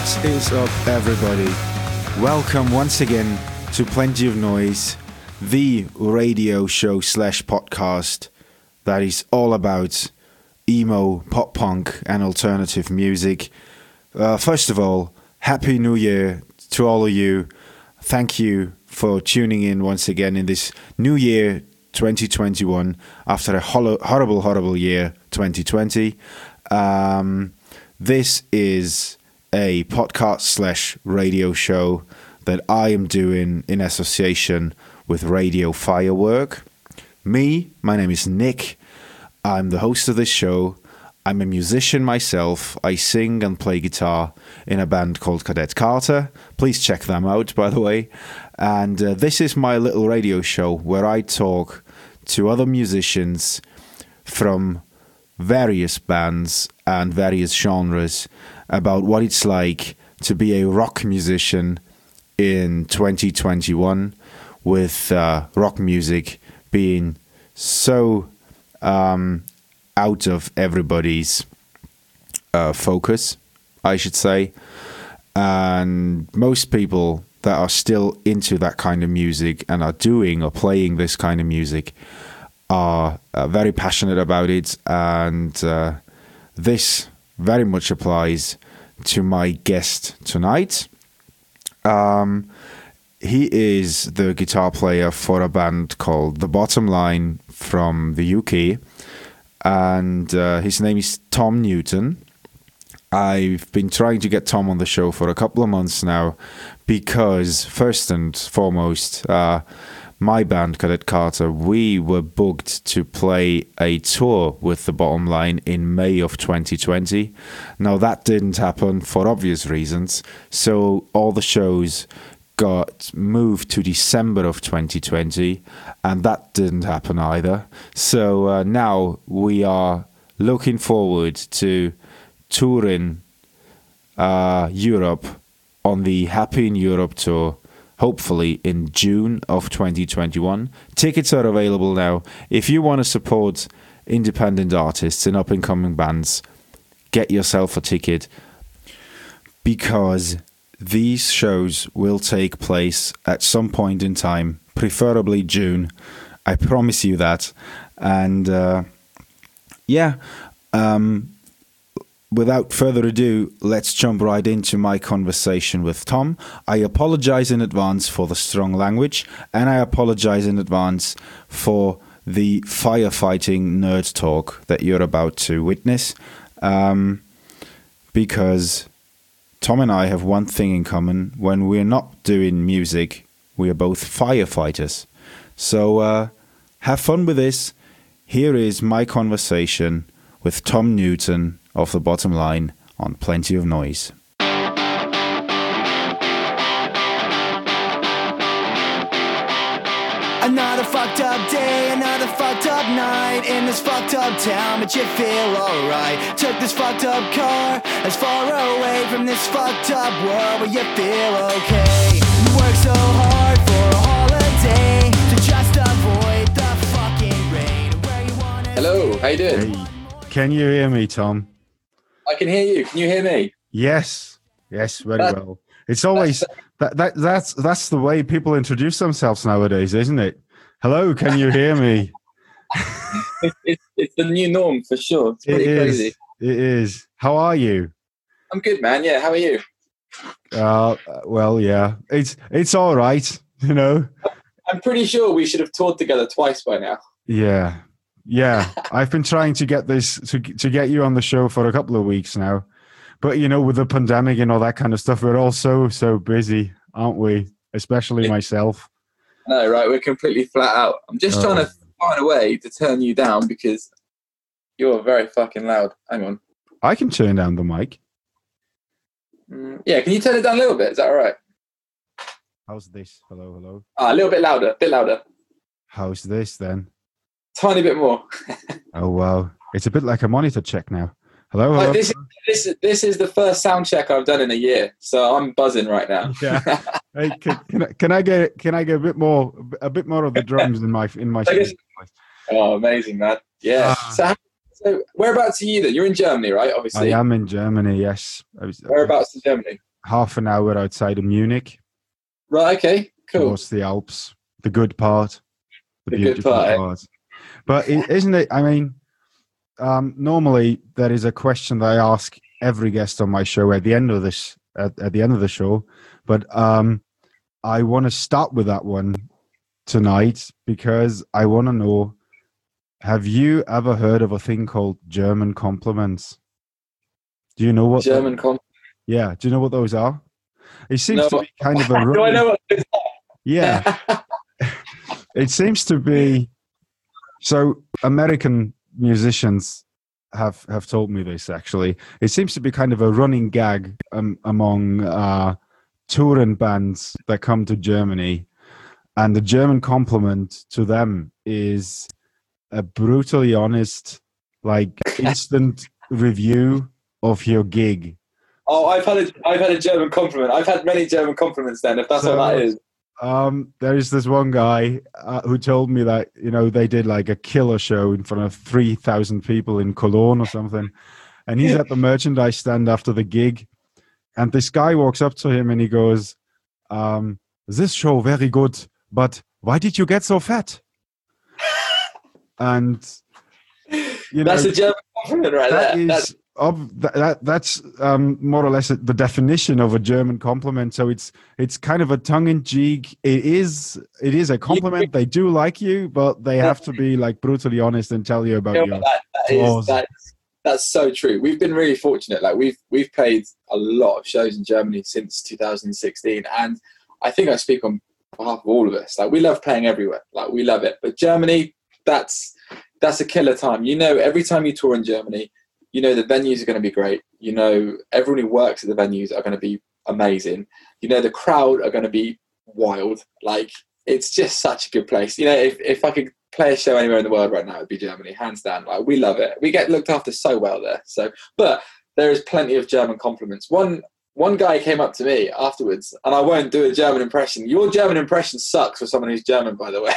What is up, everybody? Welcome once again to Plenty of Noise, the radio show / podcast that is all about emo, pop punk, and alternative music. First of all, Happy New Year to all of you. Thank you for tuning in once again in this new year 2021 after a horrible year 2020. This is a podcast / radio show that I am doing in association with Radio Firework. My name is Nick. I'm the host of this show. I'm a musician myself. I sing and play guitar in a band called Cadet Carter. Please check them out, by the way. And this is my little radio show where I talk to other musicians from various bands and various genres about what it's like to be a rock musician in 2021, with rock music being so out of everybody's focus, I should say. And most people that are still into that kind of music and are doing or playing this kind of music are very passionate about it. And this very much applies to my guest tonight. He is the guitar player for a band called The Bottom Line from the UK, and his name is Tom Newton. I've been trying to get Tom on the show for a couple of months now because, first and foremost, my band, Cadet Carter, we were booked to play a tour with The Bottom Line in May of 2020. Now, that didn't happen for obvious reasons, so all the shows got moved to December of 2020, and that didn't happen either. So now we are looking forward to touring Europe on the Happy in Europe tour, hopefully in June of 2021. Tickets are available now. If you want to support independent artists and up-and-coming bands, get yourself a ticket, because these shows will take place at some point in time, preferably June. I promise you that. And without further ado, let's jump right into my conversation with Tom. I apologize in advance for the strong language, and I apologize in advance for the firefighting nerd talk that you're about to witness, because Tom and I have one thing in common. When we're not doing music, we are both firefighters. So have fun with this. Here is my conversation with Tom Newton of The Bottom Line on Plenty of Noise. Another fucked up day, another fucked up night in this fucked up town, but you feel alright. Took this fucked up car as far away from this fucked up world, but you feel okay. You work so hard for a holiday to just avoid the fucking rain. Where you want. Hello, how you doing? Hey, can you hear me, Tom? I can hear you. Can you hear me? Yes, very well. It's always that's the way people introduce themselves nowadays, isn't it? Hello, can you hear me? It's the new norm for sure. It's pretty crazy. It is. How are you? I'm good, man. Yeah, how are you? Well, yeah. It's all right, you know. I'm pretty sure we should have toured together twice by now. Yeah. I've been trying to get this to get you on the show for a couple of weeks now. But, you know, with the pandemic and all that kind of stuff, we're all so busy, aren't we? Especially myself. No, right? We're completely flat out. I'm just trying to find a way to turn you down because you're very fucking loud. Hang on. I can turn down the mic. Yeah, can you turn it down a little bit? Is that all right? How's this? Hello? A little bit louder. How's this then? Tiny bit more. Oh, wow. It's a bit like a monitor check now. Hello. This is the first sound check I've done in a year, so I'm buzzing right now. Yeah. Hey, can I get a bit more of the drums in my Oh, amazing, man! Yeah. So whereabouts are you then? You're in Germany, right? Obviously. I am in Germany. Yes. Whereabouts in Germany? half an hour outside of Munich, Right. Okay. Cool. towards the Alps. The good part, the The good beautiful part, part. But isn't it? I mean, normally there is a question that I ask every guest on my show at the end of this, at the end of the show. But I want to start with that one tonight because I want to know: have you ever heard of a thing called German compliments? Do you know what? German comp. Yeah. Do you know what those are? It seems No. to be kind of a Do I know what it is? yeah. It seems to be. So American musicians have told me this. Actually, it seems to be kind of a running gag among touring bands that come to Germany, and the German compliment to them is a brutally honest, like instant review of your gig. Oh, I've had a German compliment. I've had many German compliments. Then, if that's what that is. There is this one guy who told me that, you know, they did like a killer show in front of 3,000 people in Cologne or something, and he's at the merchandise stand after the gig, and this guy walks up to him and he goes, "This show very good, but why did you get so fat?" And you know, That's a German compliment right there. That's more or less the definition of a German compliment. So it's kind of a tongue-in-cheek. It is a compliment. They do like you, but they have to be like brutally honest and tell you about your flaws. That's so true. We've been really fortunate. Like we've played a lot of shows in Germany since 2016, and I think I speak on behalf of all of us. Like we love playing everywhere. Like we love it. But Germany, that's a killer time. You know, every time you tour in Germany, you know the venues are going to be great. You know everyone who works at the venues are going to be amazing. You know the crowd are going to be wild. Like it's just such a good place. You know, if I could play a show anywhere in the world right now, it'd be Germany, hands down. Like we love it. We get looked after so well there. So, but there is plenty of German compliments. One guy came up to me afterwards, and I won't do a German impression. Your German impression sucks for someone who's German, by the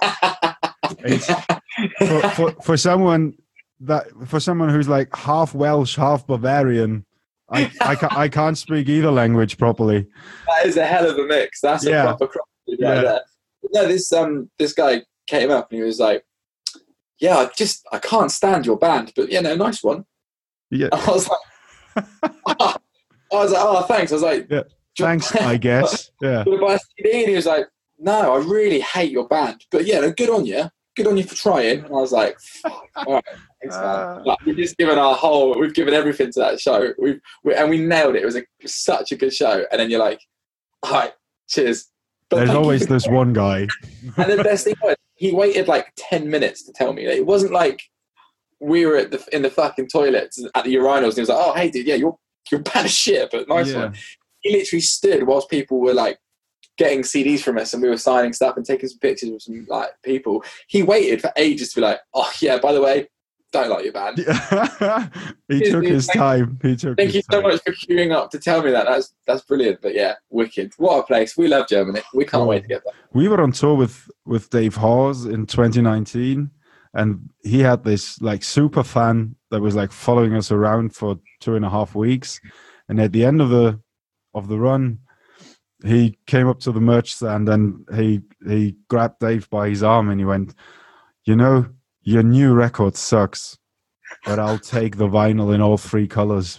way. For someone who's like half Welsh, half Bavarian, I can't speak either language properly. That is a hell of a mix. That's a proper cross right there. But no, this guy came up and he was like, "Yeah, I can't stand your band, but yeah, no, nice one." Yeah. I was like, "Oh, thanks." I was like, yeah, "Thanks, I guess." Yeah. And he was like, "No, I really hate your band, but yeah, no, good on you. Good on you for trying." And I was like, "Fuck, all right, thanks, man." Like, we've just given we've given everything to that show. We nailed it. It was such a good show. And then you're like, "All right, cheers." But there's always this one guy. And the best thing was, he waited like 10 minutes to tell me. It wasn't like we were in the fucking toilets at the urinals and he was like, "Oh, hey, dude, yeah, you're bad as shit, but nice one." He literally stood whilst people were like getting CDs from us and we were signing stuff and taking some pictures with some like people. He waited for ages to be like, "Oh yeah, by the way, don't like your band." He took his time. Thank you so much for queuing up to tell me that. That's brilliant. But yeah, wicked. What a place. We love Germany. We can't wait to get there. We were on tour with Dave Hawes in 2019, and he had this like super fan that was like following us around for 2.5 weeks. And at the end of the run, he came up to the merch stand and he grabbed Dave by his arm and he went, "You know, your new record sucks, but I'll take the vinyl in all 3 colors."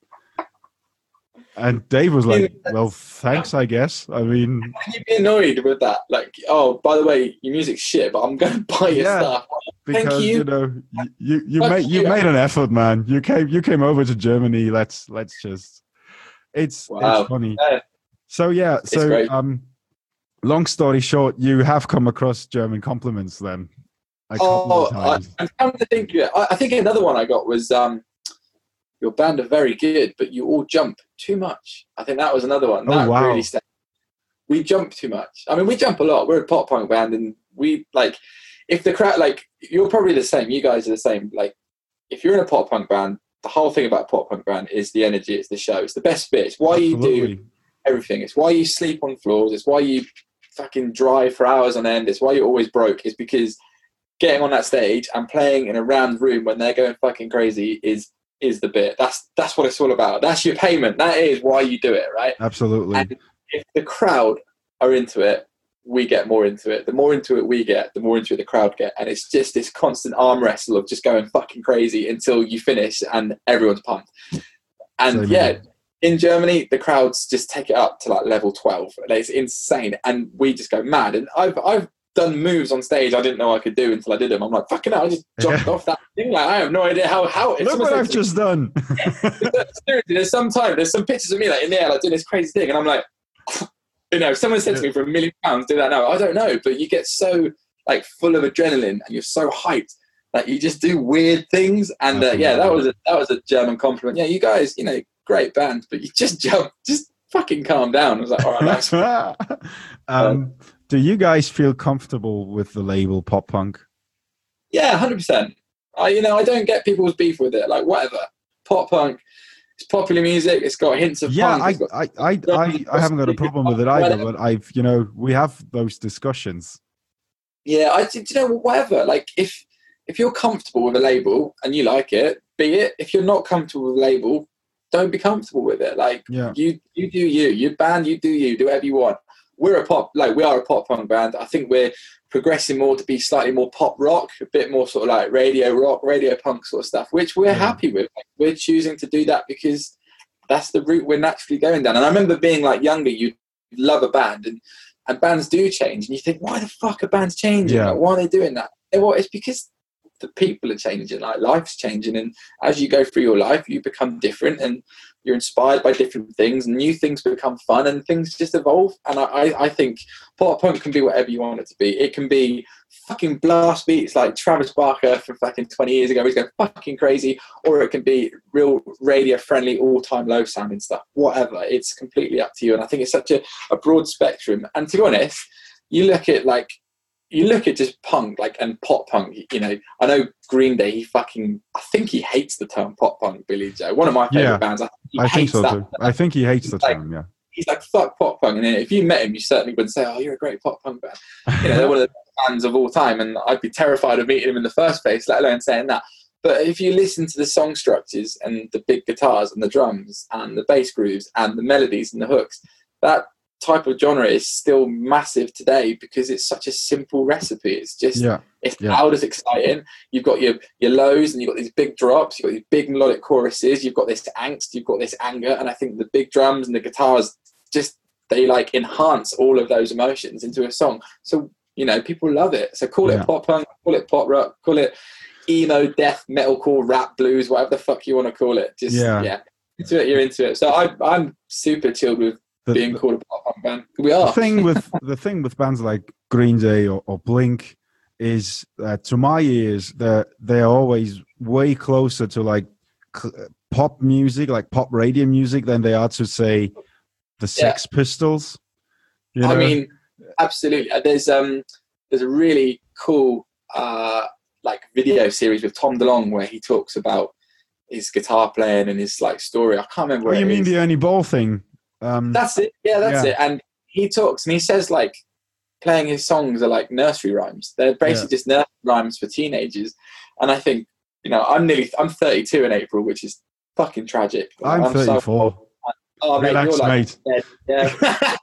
And Dave was like, "Well, thanks, I guess." I mean, can you be annoyed with that? Like, "Oh, by the way, your music's shit, but I'm going to buy your stuff." Because thank you. You know, you made an effort, man. You came over to Germany. Let's just. It's funny. Yeah. So long story short, you have come across German compliments then. A couple of times. I'm trying to think. I think another one I got was your band are very good, but you all jump too much. I think that was another one. Oh, wow. Really we jump too much. I mean, we jump a lot. We're a pop punk band, and we like if the crowd like you're probably the same. You guys are the same. Like if you're in a pop punk band, the whole thing about a pop punk band is the energy. It's the show. It's the best bit. It's why you do everything. It's why you sleep on floors. It's why you fucking drive for hours on end. It's why you're always broke. It's because getting on that stage and playing in a round room when they're going fucking crazy is is the bit. That's what it's all about. That's your payment. That is why you do it, right? Absolutely. And if the crowd are into it, we get more into it. The more into it we get, the more into it the crowd get. And it's just this constant arm wrestle of just going fucking crazy until you finish and everyone's pumped. And in Germany, the crowds just take it up to like level 12. It's insane. And we just go mad. And I've done moves on stage I didn't know I could do until I did them. I'm like, fucking hell, I just jumped off that thing. Like, I have no idea how Look what I've just done. Seriously, there's some pictures of me like in the air, like doing this crazy thing. And I'm like, you know, if someone said to me for £1 million, do that now. I don't know. But you get so like full of adrenaline and you're so hyped that you just do weird things. And that was a German compliment. Yeah, you guys, you know, great band, but you just jump, just fucking calm down. I was like, all right, nice. Do you guys feel comfortable with the label Pop Punk? Yeah, 100%. I don't get people's beef with it. Like, whatever. Pop punk, it's popular music. It's got hints of punk. I haven't got a problem with it either. But we have those discussions. Yeah, whatever. Like, if you're comfortable with a label and you like it, be it. If you're not comfortable with a label, don't be comfortable with it. Like, you do you band, you do whatever you want. We are a pop punk band. I think we're progressing more to be slightly more pop rock, a bit more sort of like radio rock, radio punk sort of stuff, which we're happy with. Like, we're choosing to do that because that's the route we're naturally going down. And I remember being like younger, you'd love a band and bands do change. And you think, why the fuck are bands changing? Yeah. Like, why are they doing that? Well, it's because the people are changing, like life's changing. And as you go through your life, you become different and you're inspired by different things and new things become fun and things just evolve. And I think pop punk can be whatever you want it to be. It can be fucking blast beats like Travis Barker from fucking 20 years ago. He's going fucking crazy. Or it can be real radio friendly, all-time low sounding stuff. Whatever. It's completely up to you. And I think it's such a broad spectrum. And to be honest, you look at just punk, like, and pop punk, you know, I know Green Day, I think he hates the term pop punk, Billy Joe. One of my favourite bands. I think so too. I think he hates the term, yeah. He's like, fuck pop punk. And if you met him, you certainly wouldn't say, oh, you're a great pop punk band. You know, they're one of the best bands of all time. And I'd be terrified of meeting him in the first place, let alone saying that. But if you listen to the song structures and the big guitars and the drums and the bass grooves and the melodies and the hooks, that type of genre is still massive today because it's such a simple recipe. It's just it's loud, it's exciting. You've got your lows and you've got these big drops, you've got these big melodic choruses, you've got this angst, you've got this anger, and I think the big drums and the guitars just they like enhance all of those emotions into a song. So, you know, people love it. So call it pop punk, call it pop rock, call it emo, death, metalcore, rap, blues, whatever the fuck you want to call it. Just into it, you're into it. So I'm super chilled with being called a pop punk band. We are. The thing with bands like Green Day or Blink is to my ears they're always way closer to like pop music, like pop radio music, than they are to say the Sex Pistols. You know? I mean, absolutely. There's a really cool like video series with Tom DeLonge where he talks about his guitar playing and his like story. I can't remember. You mean the Ernie Ball thing? That's it. Yeah, that's it. And he talks and he says like playing his songs are like nursery rhymes. They're basically just nursery rhymes for teenagers. And I think, you know, I'm 32 in April, which is fucking tragic. I'm 34. Oh, relax, mate. Yeah.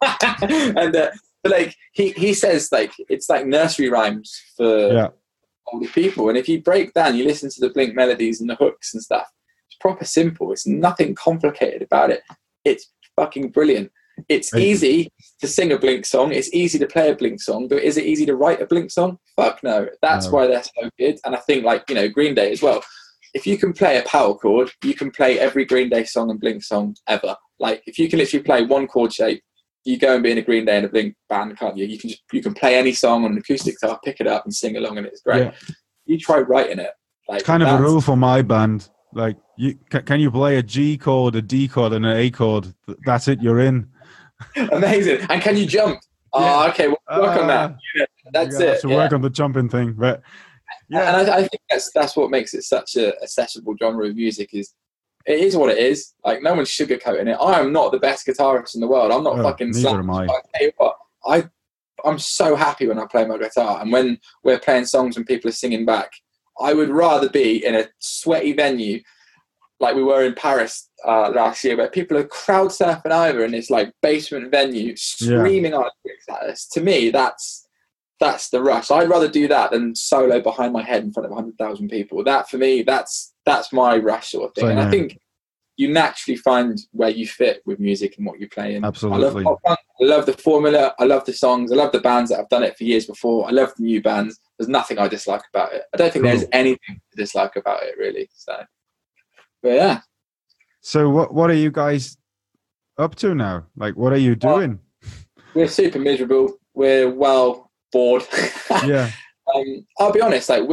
And but like he says like it's like nursery rhymes for older people. And if you break down, you listen to the Blink melodies and the hooks and stuff. It's proper simple. It's nothing complicated about it. It's fucking brilliant. It's easy to sing a Blink song. It's easy to play a Blink song, but is it easy to write a Blink song? Fuck no. That's why they're so good. And I think like, you know, Green Day as well. If you can play a power chord, you can play every Green Day song and Blink song ever. Like if you can literally play one chord shape, you go and be in a Green Day and a Blink band, can't you? You can play any song on an acoustic guitar, pick it up and sing along, and it's great. Yeah. You try writing it. Like, it's kind of a rule for my band. Like, can you play a G chord, a D chord, and an A chord? That's it. You're in. Amazing. And can you jump? Oh, okay. We'll work on that. Yeah, that's it. To work on the jumping thing, but and I think that's what makes it such a accessible genre of music. Is it is what it is. Like no one's sugarcoating it. I am not the best guitarist in the world. I'm not fucking. Neither am I. I tell you what, I'm so happy when I play my guitar, and when we're playing songs and people are singing back. I would rather be in a sweaty venue like we were in Paris last year, where people are crowd surfing over in this like basement venue, screaming our lyrics at us. To me, that's the rush. I'd rather do that than solo behind my head in front of 100,000 people. That for me, that's my rush sort of thing. And I think you naturally find where you fit with music and what you play in. Absolutely. I love pop punk. I love the formula. I love the songs. I love the bands that have done it for years before. I love the new bands. There's nothing I dislike about it. I don't think there's anything to dislike about it, really. So, but yeah. So what are you guys up to now? Like, what are you doing? We're super miserable. We're well bored. Yeah. I'll be honest. Like,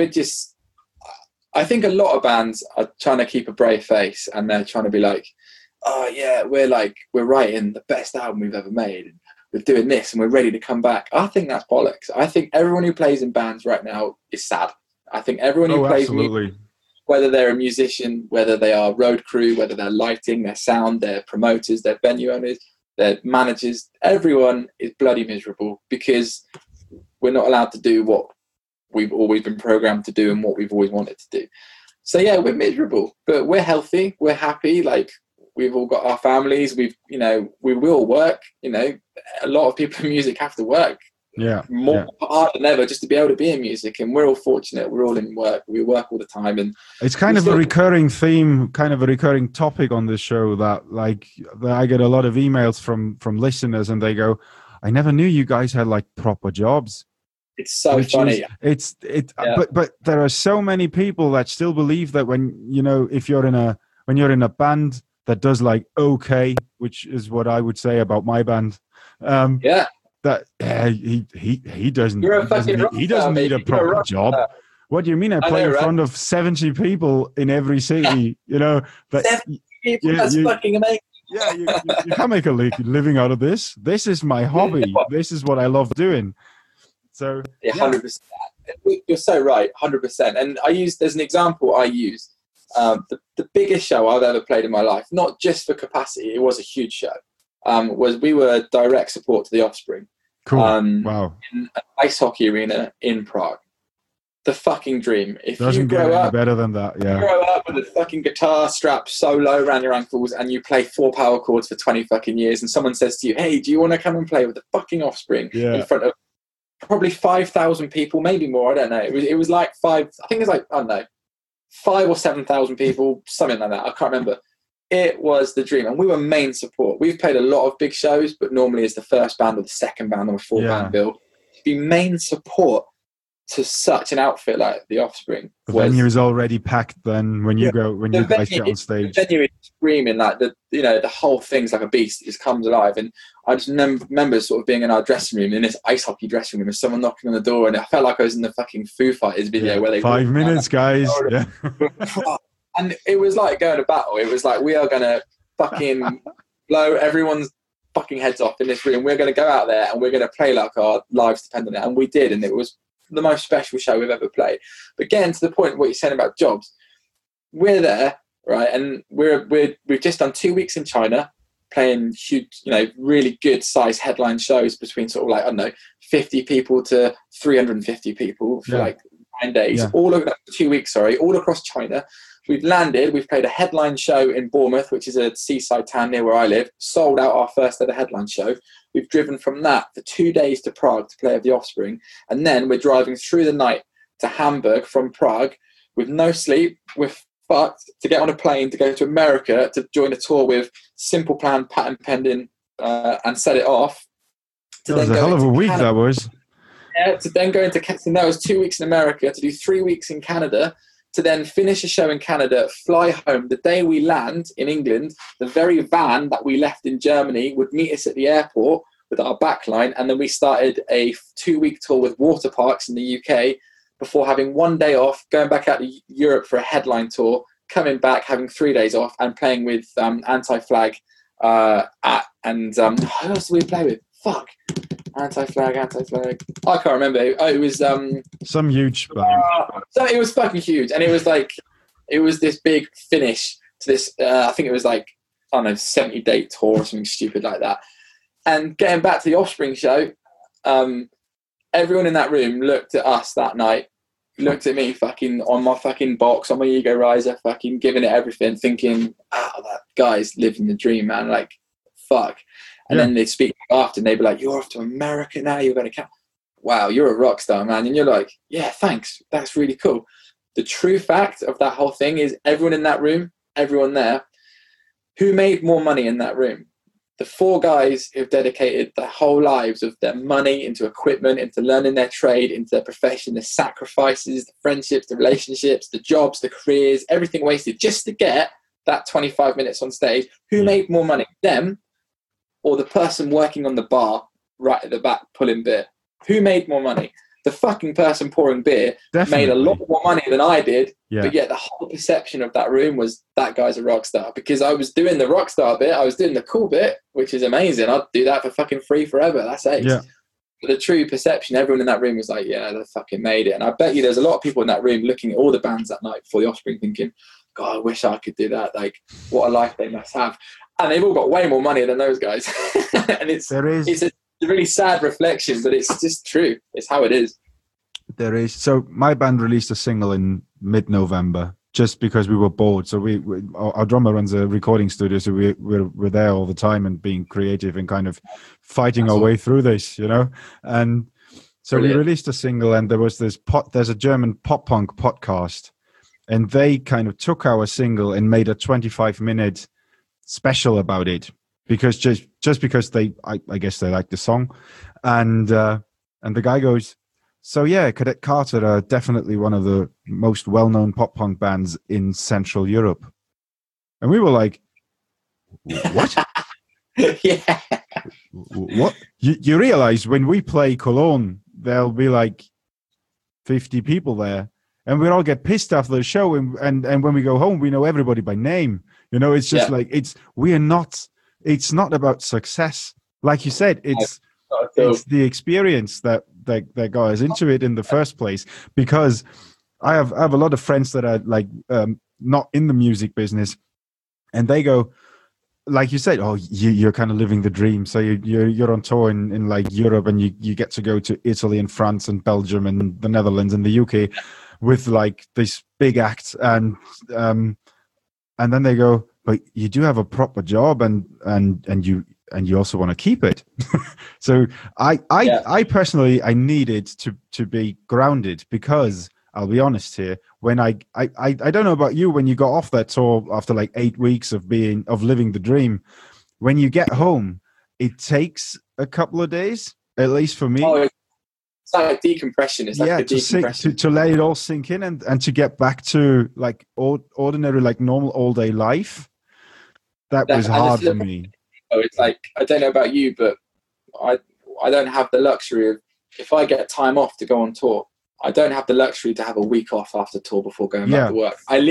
I think a lot of bands are trying to keep a brave face, and they're trying to be like, oh yeah, we're writing the best album we've ever made, and we're doing this, and we're ready to come back. I think that's bollocks. I think everyone who plays in bands right now is sad. I think everyone who plays music, whether they're a musician, whether they are road crew, whether they're lighting, their sound, their promoters, their venue owners, their managers, everyone is bloody miserable because we're not allowed to do what we've always been programmed to do and what we've always wanted to do. So yeah, we're miserable, but we're healthy, we're happy. Like, we've all got our families. We will work. A lot of people in music have to work. More hard than ever just to be able to be in music, and we're all fortunate. We're all in work. We work all the time, and it's kind of a recurring theme, kind of a recurring topic on this show. That I get a lot of emails from listeners, and they go, "I never knew you guys had like proper jobs." It's so funny. But there are so many people that still believe that when you're in a band that does like okay, which is what I would say about my band. That he doesn't need a proper job. What do you mean? I play in front of 70 people in every city. But 70 people, that's fucking amazing. Yeah, you can't make a living out of this. This is my hobby. This is what I love doing. So 100%. You're so right, 100%. And there's an example I use. The biggest show I've ever played in my life, not just for capacity, it was a huge show. Was we were direct support to The Offspring. Cool. Wow. In an ice hockey arena in Prague. The fucking dream. If Doesn't you grow get any up better than that, yeah. You grow up with a fucking guitar strapped so low around your ankles, and you play 4 power chords for 20 fucking years, and someone says to you, "Hey, do you want to come and play with the fucking Offspring?" In front of probably 5,000 people, maybe more. I don't know. It was like 5 or 7,000 people, something like that. I can't remember. It was the dream, and we were main support. We've played a lot of big shows, but normally as the first band or the second band or a 4-band bill. To be main support to such an outfit like The Offspring. The venue is already packed then when you guys get on stage. The venue is screaming, like the whole thing's like a beast. It just comes alive. And I just remember sort of being in our dressing room, in this ice hockey dressing room, and someone knocking on the door, and I felt like I was in the fucking Foo Fighters video where they 5 minutes, guys. Yeah. And it was like going to battle. It was like, we are going to fucking blow everyone's fucking heads off in this room. We're going to go out there and we're going to play like our lives depend on it. And we did. And it was the most special show we've ever played. But getting to the point, what you're saying about jobs, we're there, right? And we've just done 2 weeks in China, playing huge, really good size headline shows between sort of like, I don't know, 50 people to 350 people for like 9 days, all 2 weeks, all across China. We've landed, we've played a headline show in Bournemouth, which is a seaside town near where I live, sold out our first ever headline show. We've driven from that for 2 days to Prague to play with The Offspring. And then we're driving through the night to Hamburg from Prague with no sleep. We're fucked to get on a plane to go to America to join a tour with Simple Plan, Patent Pending, and Set It Off. That was a hell of a week, that was. Yeah, to then go into Canada. That was 2 weeks in America, to do 3 weeks in Canada, to then finish a show in Canada, fly home. The day we land in England, the very van that we left in Germany would meet us at the airport with our backline, and then we started a 2-week tour with water parks in the UK before having 1 day off, going back out to Europe for a headline tour, coming back, having 3 days off, and playing with Anti-Flag. Who else did we play with? Fuck. Anti-Flag. I can't remember. Oh, it was some huge band. So it was fucking huge, and it was like, it was this big finish to this. I think it was like, I don't know, 70-date tour or something stupid like that. And getting back to the Offspring show, everyone in that room looked at us that night looked at me fucking on my fucking box, on my ego riser, fucking giving it everything, thinking, that guy's living the dream, man. Like, fuck. And then they'd speak after and they'd be like, you're off to America now, you're going to wow, you're a rock star, man. And you're like, yeah, thanks. That's really cool. The true fact of that whole thing is everyone in that room, everyone there, who made more money in that room? The 4 guys who've dedicated their whole lives of their money into equipment, into learning their trade, into their profession, the sacrifices, the friendships, the relationships, the jobs, the careers, everything wasted just to get that 25 minutes on stage. Who made more money? Them or the person working on the bar right at the back pulling beer? Who made more money? The fucking person pouring beer made a lot more money than I did, but yet the whole perception of that room was that guy's a rock star, because I was doing the rock star bit, I was doing the cool bit, which is amazing. I'd do that for fucking free forever. That's ace. Yeah. But the true perception, everyone in that room was like, yeah, they fucking made it. And I bet you there's a lot of people in that room looking at all the bands that night for The Offspring thinking, God, I wish I could do that. Like, what a life they must have. And they've all got way more money than those guys. And it's a really sad reflection, but it's just true. It's how it is. There is. So my band released a single in mid-November just because we were bored. So our drummer runs a recording studio, so we're there all the time and being creative and kind of fighting our way through this, you know. And so we released a single, and there was there's a German pop punk podcast, and they kind of took our single and made a 25-minute special about it, because just because I guess they like the song, and the guy goes, so yeah, Cadet Carter are definitely one of the most well-known pop punk bands in Central Europe, and we were like, what? Yeah. What? You realize when we play Cologne, there'll be like 50 people there, and we all get pissed after the show, and when we go home, we know everybody by name. You know, it's just like it's not about success. Like you said, it's the experience that got us into it in the first place. Because I have a lot of friends that are like not in the music business, and they go, like you said, oh, you're kind of living the dream. So you're on tour in like Europe, and you get to go to Italy and France and Belgium and the Netherlands and the UK with like this big act, and then they go, but you do have a proper job, and you also want to keep it. So I personally, I needed to be grounded, because I'll be honest here, when I don't know about you, when you got off that tour after like 8 weeks of living the dream, when you get home, it takes a couple of days, at least for me. Oh, it's like a decompression. It's like a decompression. To let it all sink in, and to get back to like ordinary, like normal all day life. That was hard for me. It's like, I don't know about you, but I don't have the luxury of, if I get time off to go on tour, I don't have the luxury to have a week off after tour before going back to work.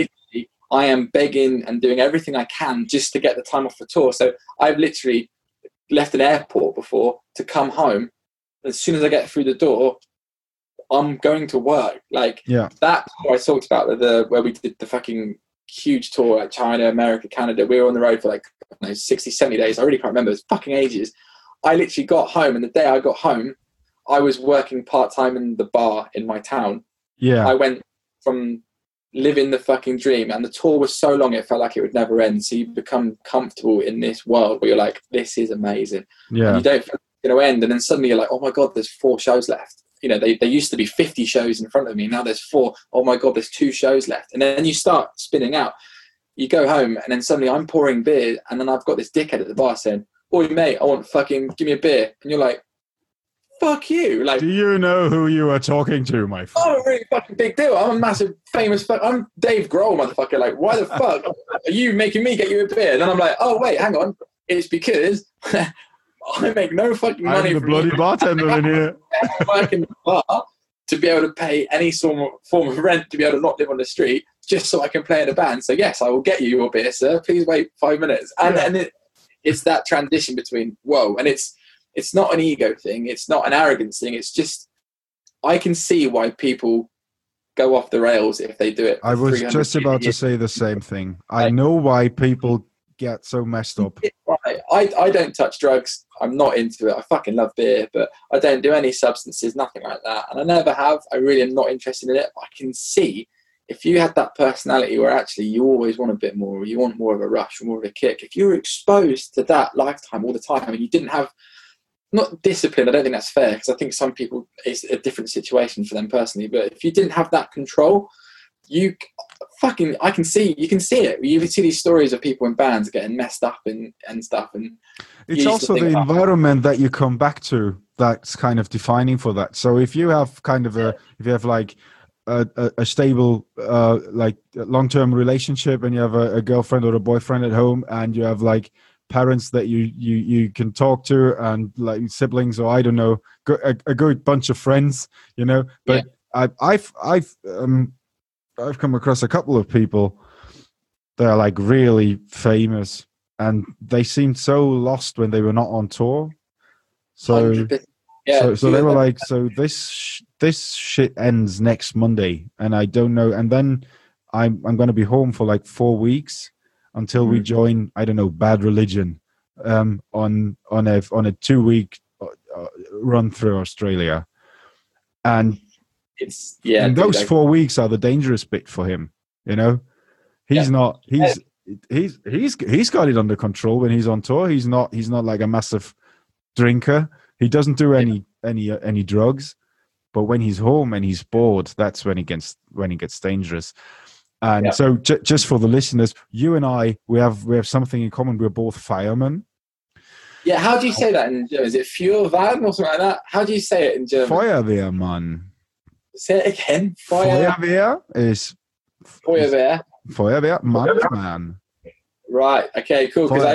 I am begging and doing everything I can just to get the time off for tour. So I've literally left an airport before to come home. As soon as I get through the door, I'm going to work. Like that I talked about where we did the fucking huge tour, like China, America, Canada. We were on the road for like 60, 70 days. I really can't remember. It's fucking ages. I literally got home, and the day I got home, I was working part-time in the bar in my town. Yeah. I went from living the fucking dream, and the tour was so long it felt like it would never end. So you become comfortable in this world where you're like, this is amazing. Yeah. And you don't feel it's going to end. And then suddenly you're like, oh my God, there's 4 shows left. You know, there used to be 50 shows in front of me. Now there's 4. Oh my God, there's 2 shows left. And then you start spinning out. You go home, and then suddenly I'm pouring beer, and then I've got this dickhead at the bar saying, oi mate, I want fucking, give me a beer. And you're like, fuck you. Like, do you know who you are talking to, my friend? Oh, really fucking big deal. I'm a massive famous I'm Dave Grohl, motherfucker. Like, why the fuck are you making me get you a beer? And then I'm like, oh wait, hang on. It's because I make no fucking money. I'm the bloody bartender in here. Working the bar to be able to pay any form of rent, to be able to not live on the street, just so I can play in a band. So yes, I will get you your beer, sir. Please wait 5 minutes. And it's that transition between whoa, and it's not an ego thing. It's not an arrogance thing. It's just, I can see why people go off the rails if they do it. I was just about to say the same thing. I know why people get so messed up. Right. I don't touch drugs. I'm not into it. I fucking love beer, but I don't do any substances, nothing like that. And I never have. I really am not interested in it. But I can see if you had that personality where actually you always want a bit more, or you want more of a rush or more of a kick, if you were exposed to that lifetime all the time and you didn't have, not discipline, I don't think that's fair, because I think some people, it's a different situation for them personally, but if you didn't have that control, you can see it. You see these stories of people in bands getting messed up and stuff. And it's also the environment that you come back to that's kind of defining for that. So if you have kind of if you have like a stable like long-term relationship, and you have a girlfriend or a boyfriend at home, and you have like parents that you can talk to, and like siblings, or I don't know, a good bunch of friends, you know. But I've come across a couple of people that are like really famous, and they seemed so lost when they were not on tour. So so they were like, so this shit ends next Monday, and I don't know. And then I'm going to be home for like 4 weeks until we join, I don't know, Bad Religion on a 2-week run through Australia. And it's those 4 weeks are the dangerous bit for him, you know. He's not he's got it under control when he's on tour. He's not like a massive drinker. He doesn't do any drugs, but when he's home and he's bored, that's when he gets dangerous. And so just for the listeners, you and I, we have something in common. We're both firemen. Yeah, how do you say that in German? Is it Feuerwehr or something like that? How do you say it in German? Feuerwehrmann. Say it again. Feuerwehr is Feuerwehr. Feuerwehrmann. Right. Okay. Cool. Because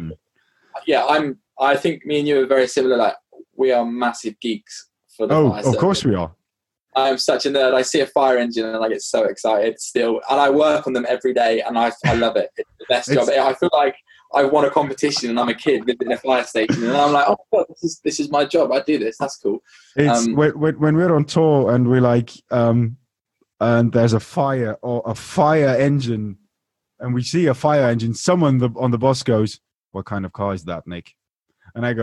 I think me and you are very similar. Like, we are massive geeks for the fire service. Of course we are. I'm such a nerd. I see a fire engine and I get so excited still, and I work on them every day, and I love it. It's the best job. I feel like I won a competition and I'm a kid living in a fire station, and I'm like, oh God, this is my job. I do this. That's cool. It's when we're on tour and we're like, and there's a fire or a fire engine, and we see a fire engine. Someone on the bus goes, "What kind of car is that, Nick?" And I go,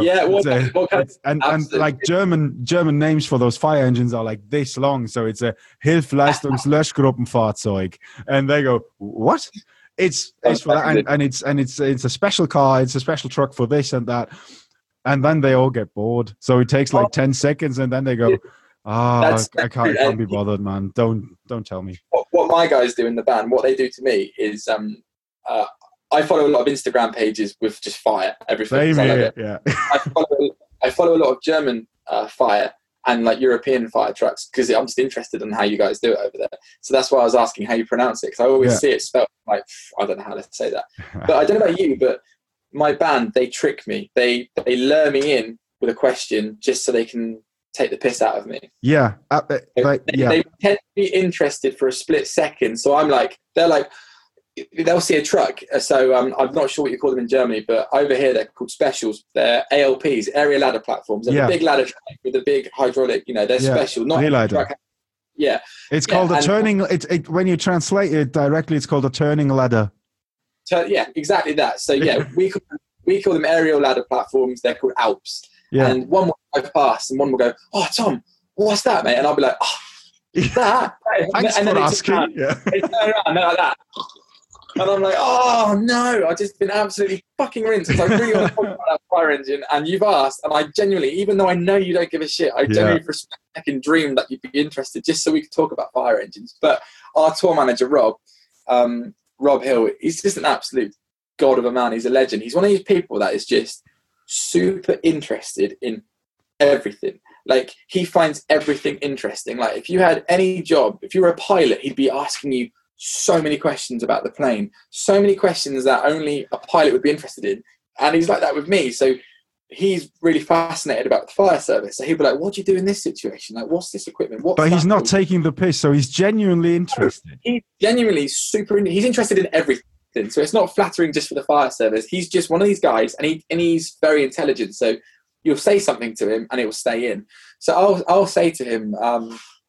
and like German names for those fire engines are like this long, so it's a Hilfsleistungslöschgruppenfahrzeug, and they go, what? It's for that, and it's a special car, it's a special truck for this and that, and then they all get bored. So it takes like 10 seconds, and then they go, I can't be bothered, man. Don't tell me. What my guys do in the band, what they do to me is I follow a lot of Instagram pages with just fire, everything. Same here, yeah. I follow a lot of German fire and like European fire trucks, because I'm just interested in how you guys do it over there. So that's why I was asking how you pronounce it, because I always see it spelled like, I don't know how to say that. But I don't know about you, but my band, they trick me. They lure me in with a question just so they can take the piss out of me. Yeah. They pretend to be interested for a split second. So I'm like, they'll see a truck. So I'm not sure what you call them in Germany, but over here they're called specials. They're ALPs, area ladder platforms. They're the big ladder truck with the big hydraulic. You know, they're special. Not a truck. Yeah, it's called a turning. When you translate it directly, it's called a turning ladder. Yeah, exactly that. So yeah, we call them aerial ladder platforms. They're called Alps. Yeah. And one will go past, and one will go, "Oh, Tom, what's that, mate?" And I'll be like, "Oh, that." Thanks for asking. Yeah. They turn around, they're like that. And I'm like, oh no, I've just been absolutely fucking rinsed. I really want to talk about that fire engine, and you've asked, and I genuinely, even though I know you don't give a shit, I genuinely for a second dream that you'd be interested just so we could talk about fire engines. But our tour manager, Rob Hill, he's just an absolute god of a man. He's a legend. He's one of these people that is just super interested in everything. Like, he finds everything interesting. Like, if you had any job, if you were a pilot, he'd be asking you so many questions about the plane, so many questions that only a pilot would be interested in. And he's like that with me. So he's really fascinated about the fire service. So he'll be like, what do you do in this situation? Like, what's this equipment? But he's not taking the piss, so he's genuinely interested. He's genuinely he's interested in everything. So it's not flattering just for the fire service. He's just one of these guys, and he's very intelligent. So you'll say something to him and it will stay in. So I'll say to him,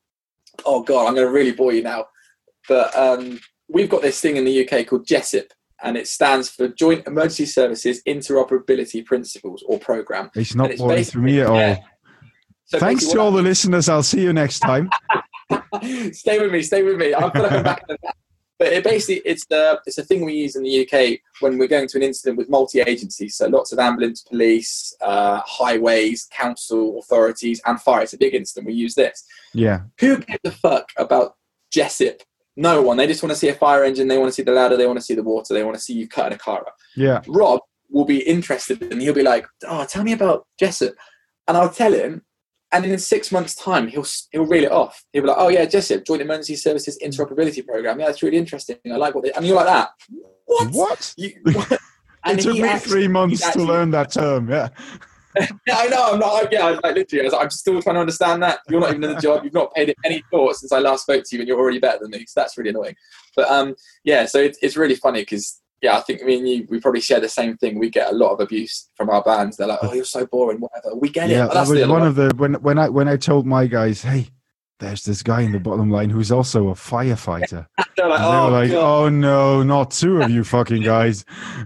oh God, I'm going to really bore you now. But we've got this thing in the UK called Jessup. and it stands for Joint Emergency Services Interoperability Principles or Program. It's not it's boring to me at all. Yeah. So thanks to all the listeners. I'll see you next time. Stay with me. I'm going to come back to that. But it's a thing we use in the UK when we're going to an incident with multi-agencies. So lots of ambulance, police, highways, council authorities, and fire. It's a big incident. We use this. Yeah. Who gives a fuck about Jessup? No one. They just want to see a fire engine. They want to see the ladder. They want to see the water. They want to see you cutting a car up. Yeah. Rob will be interested, and he'll be like, "Oh, tell me about Jessup," and I'll tell him. And in 6 months' time, he'll reel it off. He'll be like, "Oh yeah, Jessup, Joint Emergency Services Interoperability Program. Yeah, that's really interesting. I like what they..." And you're like that. What? It took me 3 months to learn that term. Yeah. Yeah, I know. I'm not. Yeah, literally. I'm still trying to understand that. You're not even in the job. You've not paid it any thought since I last spoke to you, and you're already better than me. So that's really annoying. But yeah. So it's really funny because. Yeah, I think me and you, we probably share the same thing. We get a lot of abuse from our bands. They're like, "Oh, you're so boring, whatever." We get it. Yeah, that was one of the when I told my guys, "Hey, there's this guy in the bottom line who's also a firefighter." They're like, "Oh no, not two of you fucking guys."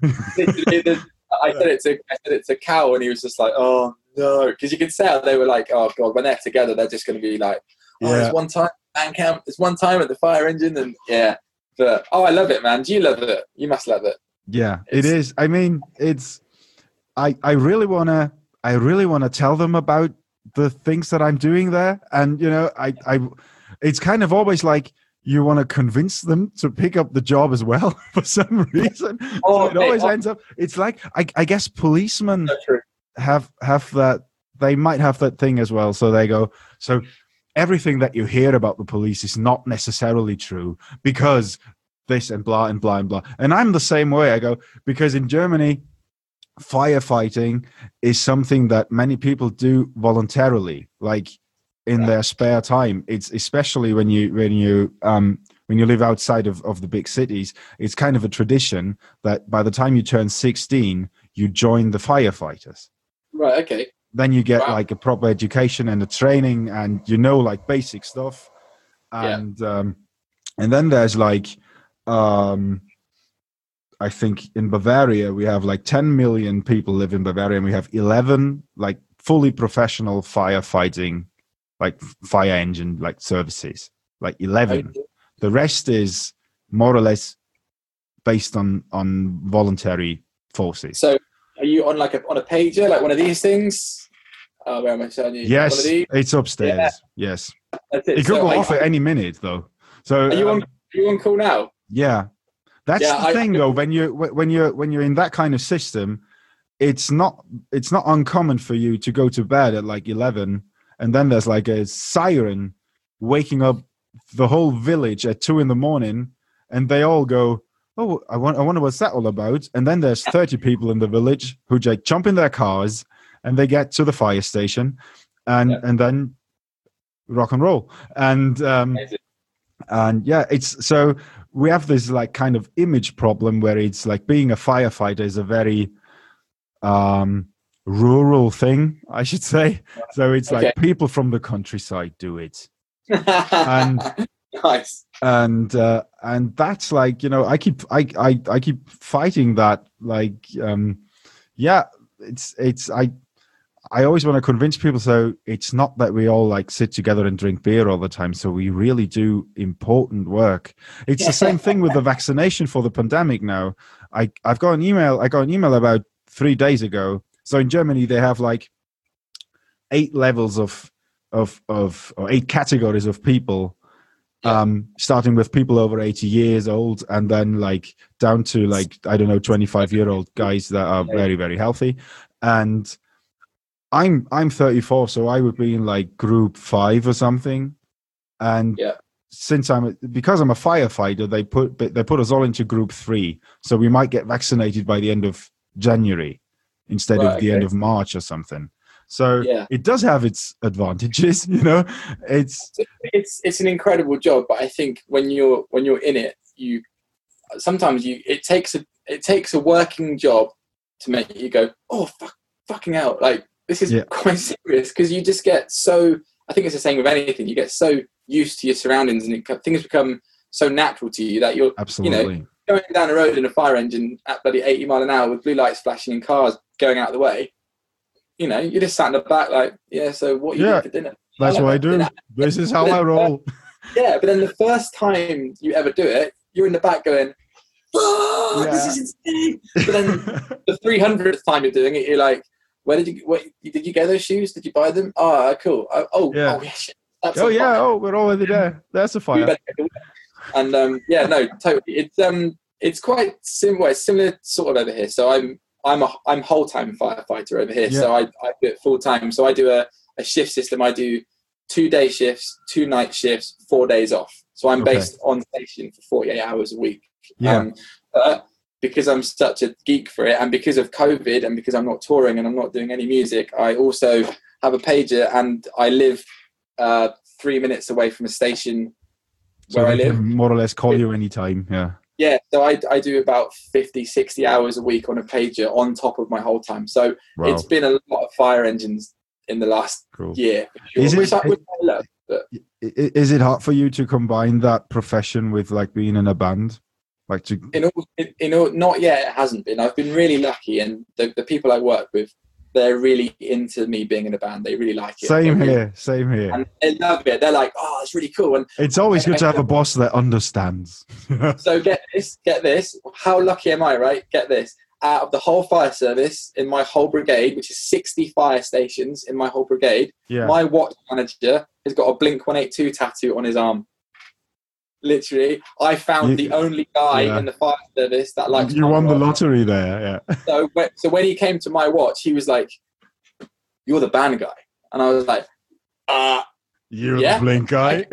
I said it to Cal, and he was just like, "Oh no," because you could tell they were like, "Oh god," when they're together, they're just going to be like, "Oh, there's one time at camp, there's one time at the fire engine," and yeah. But I love it, man. Do you love it? You must love it. Yeah, it is. I mean, it's. I really wanna tell them about the things that I'm doing there, and it's kind of always like you want to convince them to pick up the job as well for some reason. So it always ends up. It's like I guess policemen have that. They might have that thing as well. So they go. So everything that you hear about the police is not necessarily true because this and blah and blah and blah. And I'm the same way. I go, because in Germany, firefighting is something that many people do voluntarily, like in their spare time. It's especially when you live outside of the big cities, it's kind of a tradition that by the time you turn 16, you join the firefighters. Right, okay. Then you get like a proper education and a training, and like basic stuff, and then there's like I think in Bavaria we have like 10 million people live in Bavaria, and we have 11 like fully professional firefighting, like fire engine like services, like 11. The rest is more or less based on voluntary forces. So are you on on a pager, like one of these things? Where am I showing you? Yes, it's upstairs. Yeah. Yes, it could go off at any minute, though. So are you on call now? Yeah, that's the thing, though. When you're in that kind of system, it's not uncommon for you to go to bed at like 11, and then there's like a siren waking up the whole village at 2 a.m, and they all go, "Oh, I wonder what's that all about?" And then there's 30 people in the village who just jump in their cars. And they get to the fire station, and then rock and roll, and yeah, it's so we have this like kind of image problem where it's like being a firefighter is a very rural thing, I should say. So it's like people from the countryside do it, and nice, and that's like I keep fighting that like I always want to convince people, so it's not that we all like sit together and drink beer all the time. So we really do important work. It's the same thing with the vaccination for the pandemic now. I got an email about 3 days ago. So in Germany, they have like 8 levels or 8 categories of people, starting with people over 80 years old, and then like down to like, I don't know, 25-year-old guys that are very, very healthy. And I'm 34, so I would be in like group 5 or something. And because I'm a firefighter, they put us all into group 3, so we might get vaccinated by the end of January instead of the end of March or something. So it does have its advantages, It's an incredible job, but I think when you're in it, it takes a working job to make you go, "Oh fucking hell!" Like this is quite serious, because you just get so. I think it's the same with anything. You get so used to your surroundings, and things become so natural to you that you're absolutely. going down the road in a fire engine at bloody 80 mile an hour with blue lights flashing and cars going out of the way, you know, you just sat in the back like, yeah, so what are you doing for dinner? That's what I do. This is how I roll. Yeah, but then the first time you ever do it, you're in the back going, oh, this is insane. But then the 300th time you're doing it, you're like, did you get those shoes? Did you buy them? Oh, cool. Oh, shit. We're already there. That's a fire. And no, totally. It's quite similar. It's similar sort of over here. So I'm whole-time firefighter over here. So I do it full-time. So I do a shift system. I do 2 day shifts, 2 night shifts, 4 days off. So I'm based on station for 48 hours a week. But because I'm such a geek for it, and because of COVID, and because I'm not touring and I'm not doing any music, I also have a pager, and I live 3 minutes away from a station where I live. Can more or less call you anytime. Yeah, so I do about 50, 60 hours a week on a pager on top of my whole time. So it's been a lot of fire engines in the last year. Sure. Is it hard for you to combine that profession with like being in a band? Like not yet. It hasn't been. I've been really lucky, and the people I work with, they're really into me being in a band. They really like it. Same here. And they love it. They're like, oh, it's really cool. And it's always good to have a boss that understands. So get this. How lucky am I, right? Get this. Out of the whole fire service in my whole brigade, which is 60 fire stations in my whole brigade, my watch manager has got a Blink-182 tattoo on his arm. Literally, I found the only guy in the fire service that likes. You won the lottery there, yeah. So when he came to my watch, he was like, "You're the band guy," and I was like, "You're the Blink guy."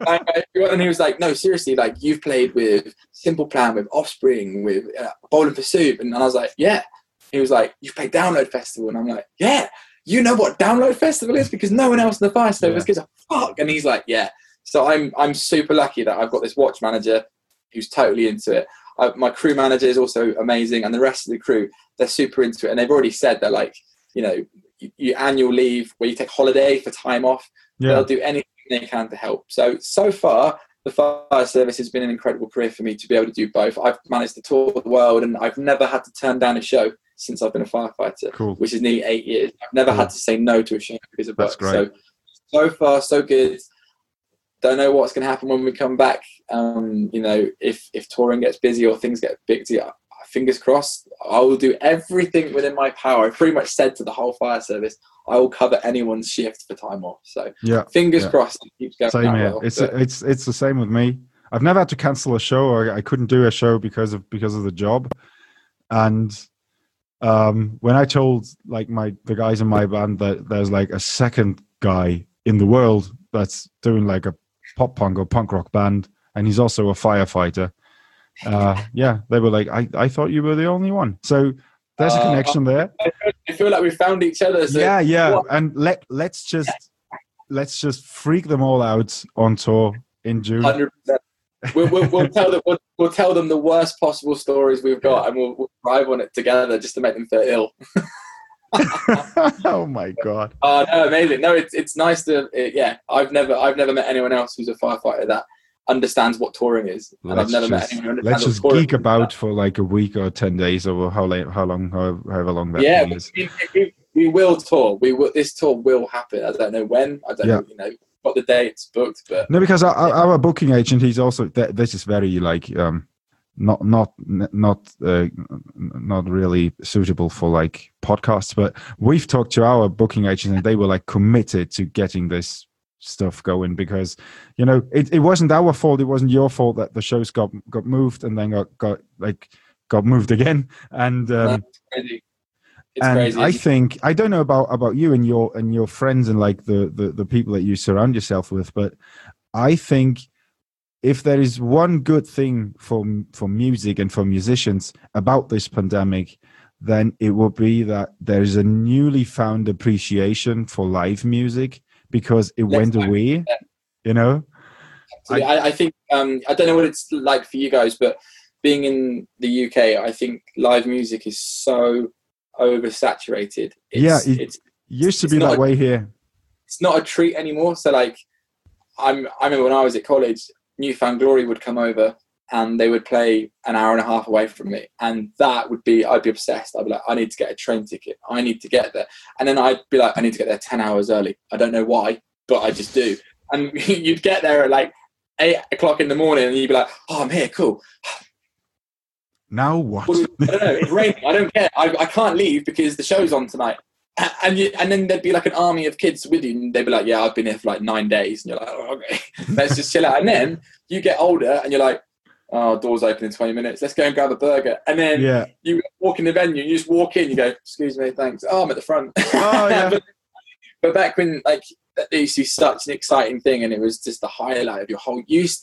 And he was like, "No, seriously, like you've played with Simple Plan, with Offspring, with Bowling for Soup," and I was like, "Yeah." He was like, "You've played Download Festival," and I'm like, "Yeah." You know what Download Festival is, because no one else in the fire service gives a fuck. And he's like, "Yeah." So I'm super lucky that I've got this watch manager who's totally into it. My crew manager is also amazing, and the rest of the crew, they're super into it. And they've already said they're like, you know, you annual leave where you take holiday for time off. They'll do anything they can to help. So far, the fire service has been an incredible career for me to be able to do both. I've managed to tour the world, and I've never had to turn down a show since I've been a firefighter, which is nearly 8 years. I've never had to say no to a show because of work. That's great. So far, so good. Don't know what's going to happen when we come back. You know, if touring gets busy or things get busy, fingers crossed, I will do everything within my power. I pretty much said to the whole fire service, I will cover anyone's shift for time off. So fingers crossed, it keeps going. Same here. Well, it's the same with me. I've never had to cancel a show, or I couldn't do a show because of the job. And when I told like the guys in my band that there's like a second guy in the world that's doing like a pop punk or punk rock band, and he's also a firefighter, they were like, I thought you were the only one. So there's a connection there. I feel like we found each other. So and let's just freak them all out on tour in June. 100%. We'll tell them the worst possible stories we've got, and we'll drive on it together just to make them feel ill. Oh my god! Oh no, amazing! No, it's nice to I've never met anyone else who's a firefighter that understands what touring is, and I've never met anyone. Let's just geek about for like a week or 10 days, or however long that is. We will tour. This tour will happen. I don't know when. I don't know. You know what the date's booked, but no, because our booking agent, he's also this is very like not really suitable for like podcasts, but we've talked to our booking agent and they were like committed to getting this stuff going, because you know it wasn't our fault, it wasn't your fault that the shows got moved and then got moved again. And it's crazy. I think, I don't know about you and your friends and like the people that you surround yourself with, but I think if there is one good thing for music and for musicians about this pandemic, then it will be that there is a newly found appreciation for live music, because it went away, you know? I think, I don't know what it's like for you guys, but being in the UK, I think live music is so oversaturated. It used to be that way here. It's not a treat anymore. So like, I remember when I was at college, New Found Glory would come over and they would play an hour and a half away from me, and I'd be obsessed. I'd be like, I need to get a train ticket, I need to get there. And then I'd be like, I need to get there 10 hours early. I don't know why, but I just do. And you'd get there at like 8 o'clock in the morning, and you'd be like, oh, I'm here, cool. Now what? I don't know, it's raining, I don't care, I can't leave because the show's on tonight. And then there'd be like an army of kids with you, and they'd be like, yeah, I've been here for like 9 days. And you're like, oh, okay, let's just chill out. And then you get older and you're like, oh, doors open in 20 minutes, let's go and grab a burger. And then you walk in the venue, you just walk in, you go, excuse me, thanks, oh, I'm at the front. Oh, yeah. but back when, like, that used to be such an exciting thing, and it was just the highlight of your whole,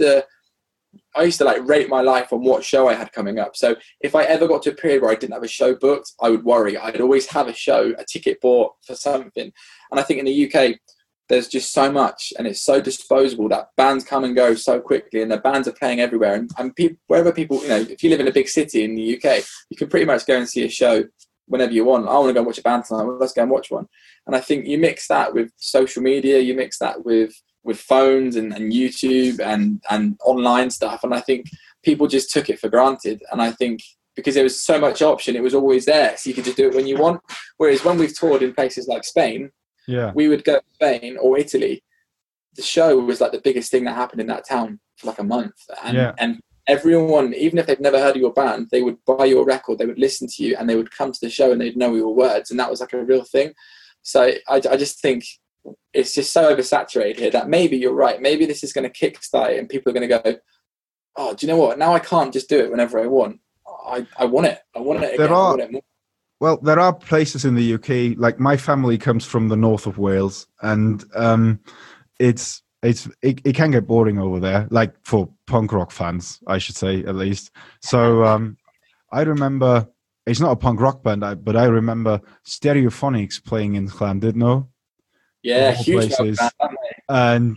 I used to like rate my life on what show I had coming up. So if I ever got to a period where I didn't have a show booked, I would worry. I'd always have a show, a ticket bought for something. And I think in the UK, there's just so much, and it's so disposable that bands come and go so quickly, and the bands are playing everywhere. And people, wherever people, you know, if you live in a big city in the UK, you can pretty much go and see a show whenever you want. I want to go and watch a band tonight, well, let's go and watch one. And I think you mix that with social media, you mix that with phones and YouTube and online stuff. And I think people just took it for granted. And I think because there was so much option, it was always there. So you could just do it when you want. Whereas when we've toured in places like Spain, we would go to Spain or Italy. The show was like the biggest thing that happened in that town for like a month. And everyone, even if they've never heard of your band, they would buy your record, they would listen to you, and they would come to the show and they'd know your words. And that was like a real thing. So I just think it's just so oversaturated here that maybe you're right. Maybe this is going to kickstart it, and people are going to go, oh, do you know what? Now I can't just do it whenever I want. I want it. I want it again. I want it more. Well, there are places in the UK, like my family comes from the north of Wales, and it can get boring over there, like for punk rock fans, I should say, at least. So I remember, it's not a punk rock band, but I remember Stereophonics playing in Llandudno. Yeah, huge places, and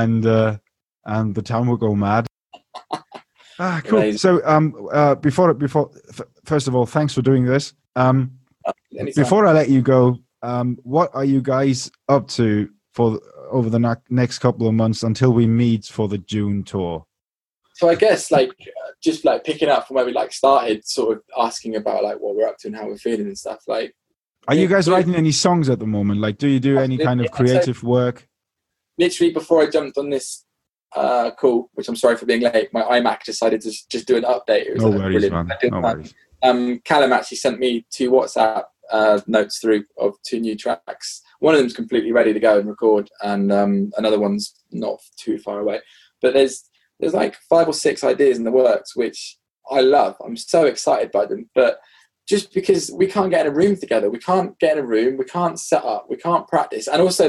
the town will go mad. Cool. Amazing. So before first of all, thanks for doing this. Anytime. Before I let you go, what are you guys up to for over the next couple of months until we meet for the June tour? So I guess just picking up from where we started, sort of asking about what we're up to and how we're feeling and stuff. Are you guys writing any songs at the moment? Do you do any kind of creative work? Literally before I jumped on this call, which I'm sorry for being late, my iMac decided to just do an update. It was no worries, man. No worries. Callum actually sent me 2 WhatsApp notes through of 2 new tracks. One of them's completely ready to go and record, and another one's not too far away. But there's 5 or 6 ideas in the works, which I love. I'm so excited by them. But just because we can't get in a room together, we can't set up, we can't practice. And also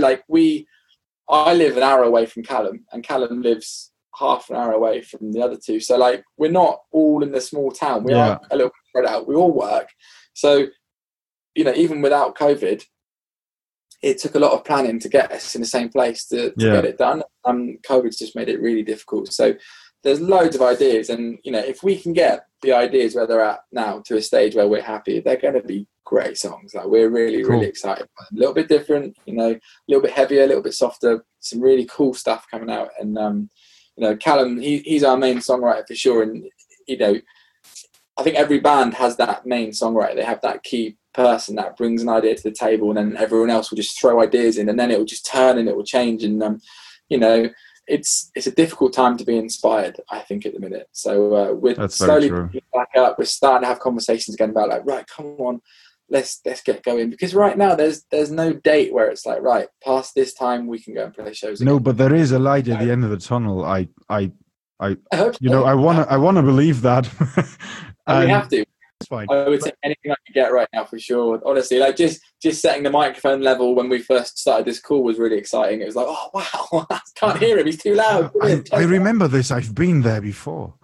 I live an hour away from Callum, and Callum lives half an hour away from the other 2. So we're not all in the small town. We are a little bit spread out. We all work. So, even without COVID, it took a lot of planning to get us in the same place to get it done. COVID's just made it really difficult. So there's loads of ideas, and if we can get the ideas where they're at now to a stage where we're happy, they're going to be great songs. We're really, really excited by them. A little bit different, a little bit heavier, a little bit softer, some really cool stuff coming out. And Callum, he's our main songwriter for sure. And I think every band has that main songwriter. They have that key person that brings an idea to the table, and then everyone else will just throw ideas in, and then it will just turn and it will change. And it's a difficult time to be inspired, I think, at the minute. So we're slowly picking back up. We're starting to have conversations again about right, come on, let's get going. Because right now there's no date where it's right, past this time we can go and play shows again. No, but there is a light at the end of the tunnel. I hope so. I want to believe that. And we have to. It's fine. I would take anything I could get right now for sure. Honestly, just setting the microphone level when we first started this call was really exciting. It was oh wow, I can't hear him. He's too loud. I remember this. I've been there before.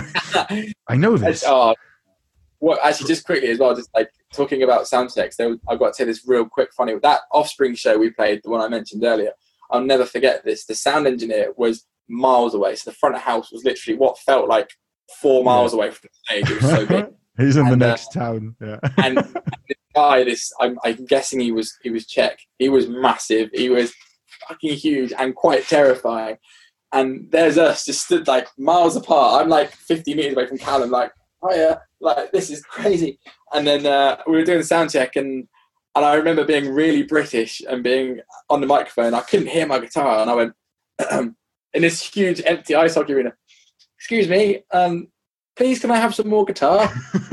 I know this. Well, actually, just quickly as well, just talking about sound checks. I've got to say this real quick, funny. That Offspring show we played, the one I mentioned earlier, I'll never forget this. The sound engineer was miles away, so the front of house was literally what felt like 4 miles away from the stage. It was so big. He's in the next town. Yeah. and this guy, I'm guessing he was Czech. He was massive. He was fucking huge and quite terrifying. And there's us just stood like miles apart. I'm like 50 meters away from Callum, like, oh yeah, like this is crazy. And then we were doing the sound check, and I remember being really British and being on the microphone. I couldn't hear my guitar, and I went in this huge empty ice hockey arena. Excuse me, please can I have some more guitar?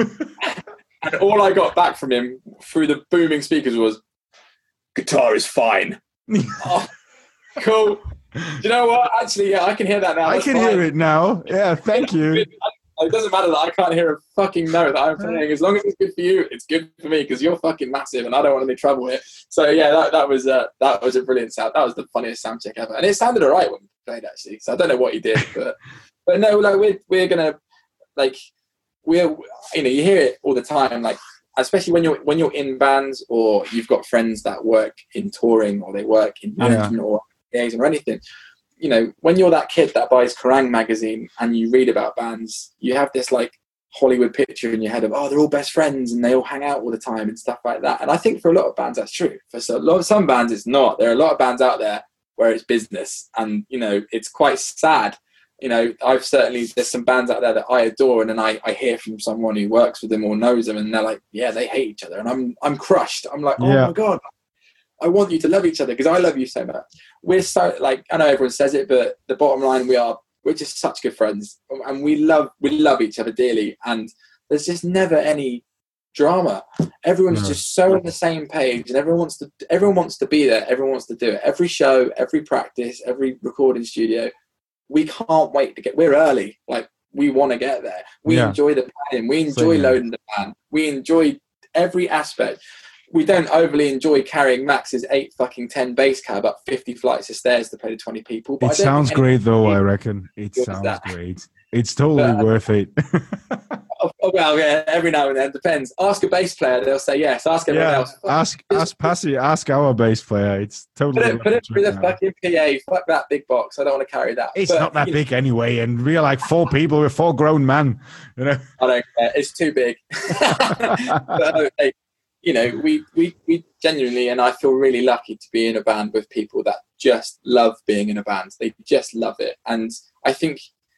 And all I got back from him through the booming speakers was, guitar is fine. Oh, cool. Do you know what? Actually, yeah, I can hear that now. I can hear it now. Yeah, thank you. It doesn't matter that I can't hear a fucking note that I'm playing. As long as it's good for you, it's good for me, because you're fucking massive and I don't want any trouble here. So yeah, that was a brilliant sound. That was the funniest sound check ever, and it sounded alright when we played, actually. So I don't know what he did, but no, like we're gonna, like, we're, you know, you hear it all the time, like, especially when you're in bands, or you've got friends that work in touring, or they work in management or liaison or anything. You know, when you're that kid that buys Kerrang magazine and you read about bands, you have this like Hollywood picture in your head of, oh, they're all best friends and they all hang out all the time and stuff like that. And I think for a lot of bands that's true. For some bands it's not. There are a lot of bands out there where it's business, and you know, it's quite sad. You know, there's some bands out there that I adore, and then I hear from someone who works with them or knows them, and they're like, yeah, they hate each other, and I'm crushed. I'm like, oh my God, I want you to love each other because I love you so much. We're so, like, I know everyone says it, but the bottom line, we're just such good friends, and we love each other dearly, and there's just never any drama. Everyone's just so on the same page, and everyone wants to be there. Everyone wants to do it. Every show, every practice, every recording studio. We can't wait to we're early. Like, we want to get there. We enjoy the planning. We enjoy loading the van. We enjoy every aspect. We don't overly enjoy carrying Max's 10 bass cab up 50 flights of stairs to play to 20 people. But it sounds great, though, I reckon. It sounds great. It's totally worth it. Well, yeah, every now and then, depends. Ask a bass player, they'll say yes. Ask everyone else. Ask Passy, ask our bass player. It's totally... Put it through the fucking PA. Fuck that big box. I don't want to carry that. It's not that big anyway, and we're like 4 people with 4 grown men. You know? I don't care. It's too big. But, you know, we genuinely, and I feel really lucky to be in a band with people that just love being in a band. They just love it. And I think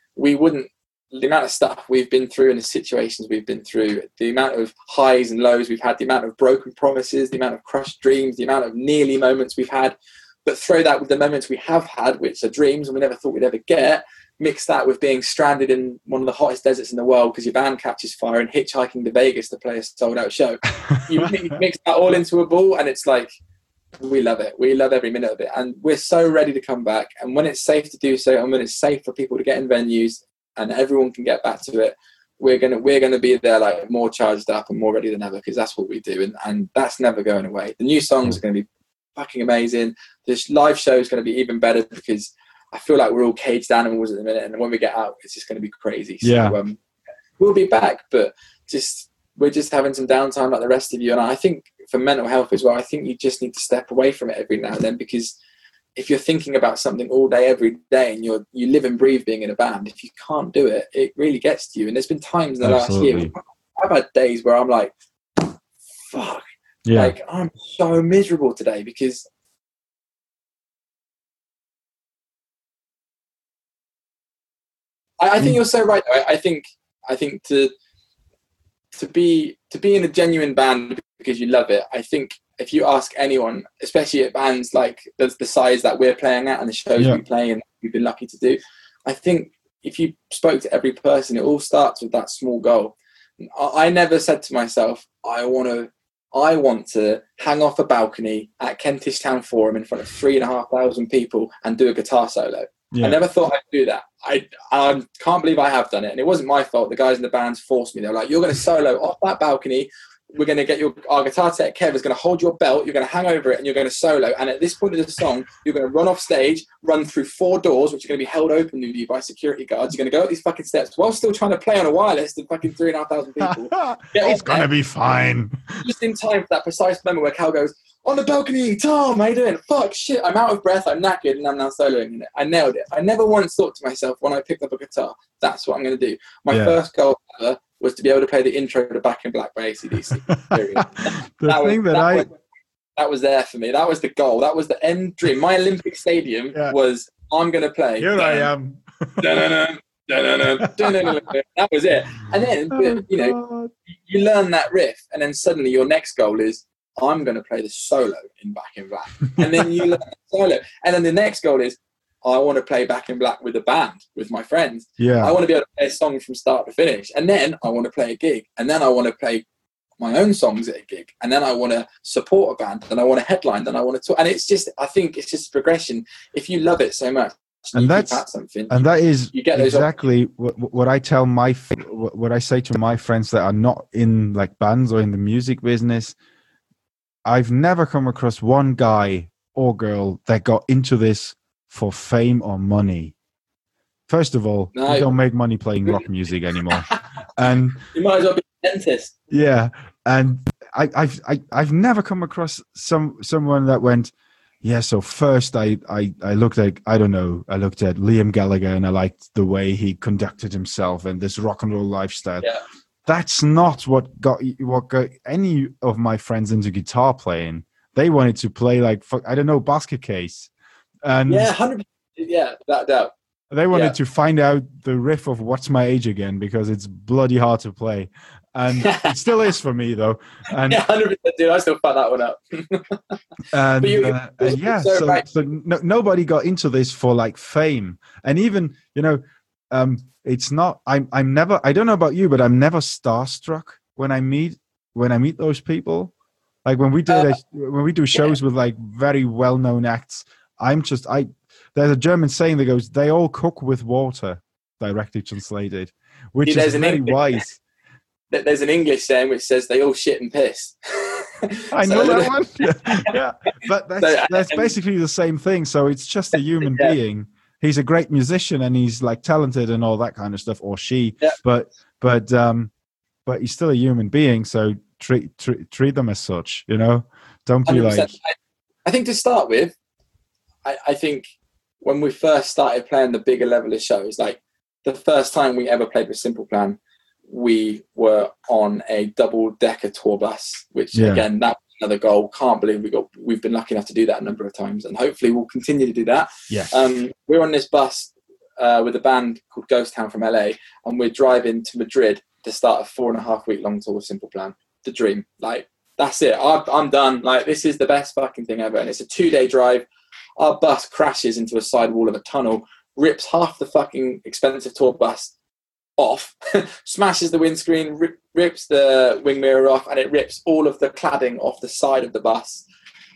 the amount of stuff we've been through and the situations we've been through, the amount of highs and lows we've had, the amount of broken promises, the amount of crushed dreams, the amount of nearly moments we've had, but throw that with the moments we have had, which are dreams and we never thought we'd ever get, mix that with being stranded in one of the hottest deserts in the world because your band catches fire and hitchhiking to Vegas to play a sold-out show. You mix that all into a ball, and it's like, we love it. We love every minute of it, and we're so ready to come back. And when it's safe to do so, and when it's safe for people to get in venues and everyone can get back to it, we're gonna be there, like, more charged up and more ready than ever, because that's what we do, and that's never going away. The new songs are going to be fucking amazing. This live show is going to be even better, because I feel like we're all caged animals at the minute, and when we get out, it's just going to be crazy. So we'll be back, but we're just having some downtime like the rest of you. And I think for mental health as well, I think you just need to step away from it every now and then, because if you're thinking about something all day, every day, and you live and breathe being in a band, if you can't do it, it really gets to you. And there's been times in the last year, I've had days where I'm like, fuck, like, I'm so miserable today, because I think you're so right. I think to be in a genuine band because you love it, I think if you ask anyone, especially at bands like the size that we're playing at and the shows we play and we've been lucky to do, I think if you spoke to every person, it all starts with that small goal. I never said to myself, I want to hang off a balcony at Kentish Town Forum in front of 3,500 people and do a guitar solo. I never thought I'd do that. I can't believe I have done it. And it wasn't my fault. The guys in the bands forced me. They were like, you're going to solo off that balcony. We're going to get our guitar tech, Kev, is going to hold your belt. You're going to hang over it and you're going to solo. And at this point of the song, you're going to run off stage, run through 4 doors, which are going to be held open to you by security guards. You're going to go up these fucking steps while still trying to play on a wireless to fucking 3,500 people. It's going to be fine. Just in time for that precise moment where Cal goes, on the balcony, Tom, how you doing? Fuck, shit, I'm out of breath, I'm knackered, and I'm now soloing in it. I nailed it. I never once thought to myself when I picked up a guitar, that's what I'm going to do. My first goal ever was to be able to play the intro to Back in Black by AC/DC. That was there for me. That was the goal. That was the end dream. My Olympic Stadium was I'm going to play. Here I am. Dun-dun-dun, dun-dun-dun, dun-dun-dun. That was it. And then, you know, you learn that riff, and then suddenly your next goal is, I'm going to play the solo in Back in Black. And then you learn the solo. And then the next goal is, I want to play Back in Black with a band, with my friends. Yeah. I want to be able to play a song from start to finish. And then I want to play a gig. And then I want to play my own songs at a gig. And then I want to support a band. And I want to headline. Then I want to talk. And it's just, I think it's just a progression. If you love it so much, and that is you get exactly what I tell what I say to my friends that are not in like bands or in the music business. I've never come across one guy or girl that got into this for fame or money. First of all, you don't make money playing rock music anymore, and you might as well be a dentist. Yeah, and I've never come across someone that went, yeah. So first, I looked at I looked at Liam Gallagher and I liked the way he conducted himself and this rock and roll lifestyle. Yeah. That's not what got any of my friends into guitar playing. They wanted to play like Basket Case. And 100%. Yeah, that doubt. They wanted to find out the riff of What's My Age Again because it's bloody hard to play. And it still is for me, though. And 100%, dude. I still found that one out. So nobody got into this for like fame. And even, it's not, I don't know about you, but I'm never starstruck when I meet those people. Like when we do shows with like very well-known acts, there's a German saying that goes, they all cook with water, directly translated, which is very wise. There's an English saying which says they all shit and piss. I know that one. Yeah. But that's basically the same thing. So it's just a human being. He's a great musician and he's like talented and all that kind of stuff, or she, but he's still a human being. So treat them as such, don't be 100%. Like, I think to start with, I think when we first started playing the bigger level of shows, like the first time we ever played with Simple Plan, we were on a double-decker tour bus, which again, that was another goal. Can't believe we've been lucky enough to do that a number of times, and hopefully we'll continue to do that. Yeah. We're on this bus with a band called Ghost Town from LA, and we're driving to Madrid to start a 4.5-week long tour with Simple Plan. The dream, like that's it. I'm done. Like this is the best fucking thing ever, and it's a 2-day drive. Our bus crashes into a side wall of a tunnel, rips half the fucking expensive tour bus off, smashes the windscreen, rips the wing mirror off, and it rips all of the cladding off the side of the bus.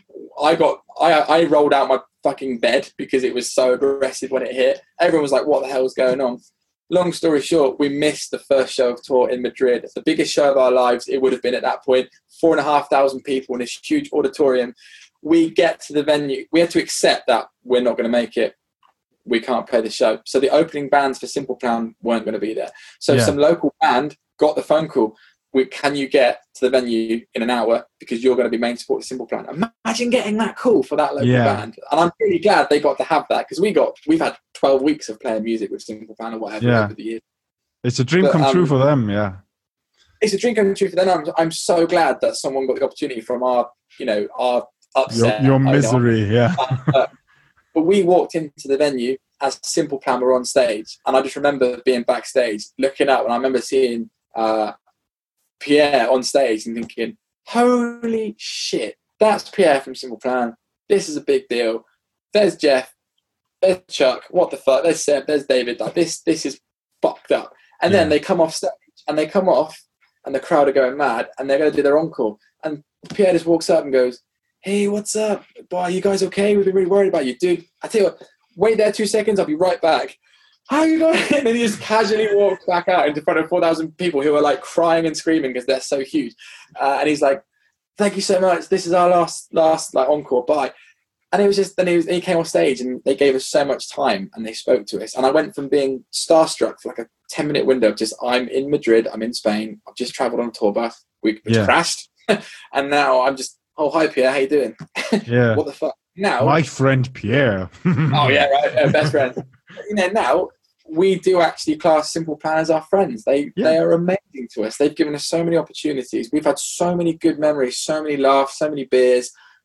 I rolled out my fucking bed because it was so aggressive when it hit. Everyone was like, what the hell's going on? Long story short, we missed the first show of tour in Madrid. It's the biggest show of our lives. It would have been at that point, 4,500 people in this huge auditorium. We get to the venue. We had to accept that we're not going to make it. We can't play the show. So the opening bands for Simple Plan weren't going to be there. So some local band got the phone call. Can you get to the venue in an hour because you're going to be main support of Simple Plan? Imagine getting that call for that local band. And I'm really glad they got to have that because we've had 12 weeks of playing music with Simple Plan or whatever over the years. It's a dream come true for them, It's a dream come true for them. I'm so glad that someone got the opportunity from our upset. Your misery, But we walked into the venue as Simple Plan were on stage. And I just remember being backstage, looking up, and I remember seeing Pierre on stage and thinking, holy shit, that's Pierre from Simple Plan. This is a big deal. There's Jeff. There's Chuck. What the fuck? There's Seb. There's David. Like this is fucked up. And then they come off stage and they come off and the crowd are going mad and they're going to do their encore. And Pierre just walks up and goes, hey, what's up? Boy, are you guys okay? We've been really worried about you. Dude, I tell you what, wait there 2 seconds. I'll be right back. How are you going? And then he just casually walks back out into front of 4,000 people who are like crying and screaming because they're so huge. And he's like, thank you so much. This is our last like encore. Bye. And it was just, then he came off stage and they gave us so much time and they spoke to us. And I went from being starstruck for like a 10-minute window of just, I'm in Madrid, I'm in Spain, I've just traveled on a tour bus, we crashed. And now I'm just, oh, hi Pierre, how you doing? Yeah. What the fuck? Now, my friend Pierre. Oh yeah, right, best friend. Now we do actually class Simple Plan as our friends. They are amazing to us. They've given us so many opportunities. We've had so many good memories, so many laughs, so many beers.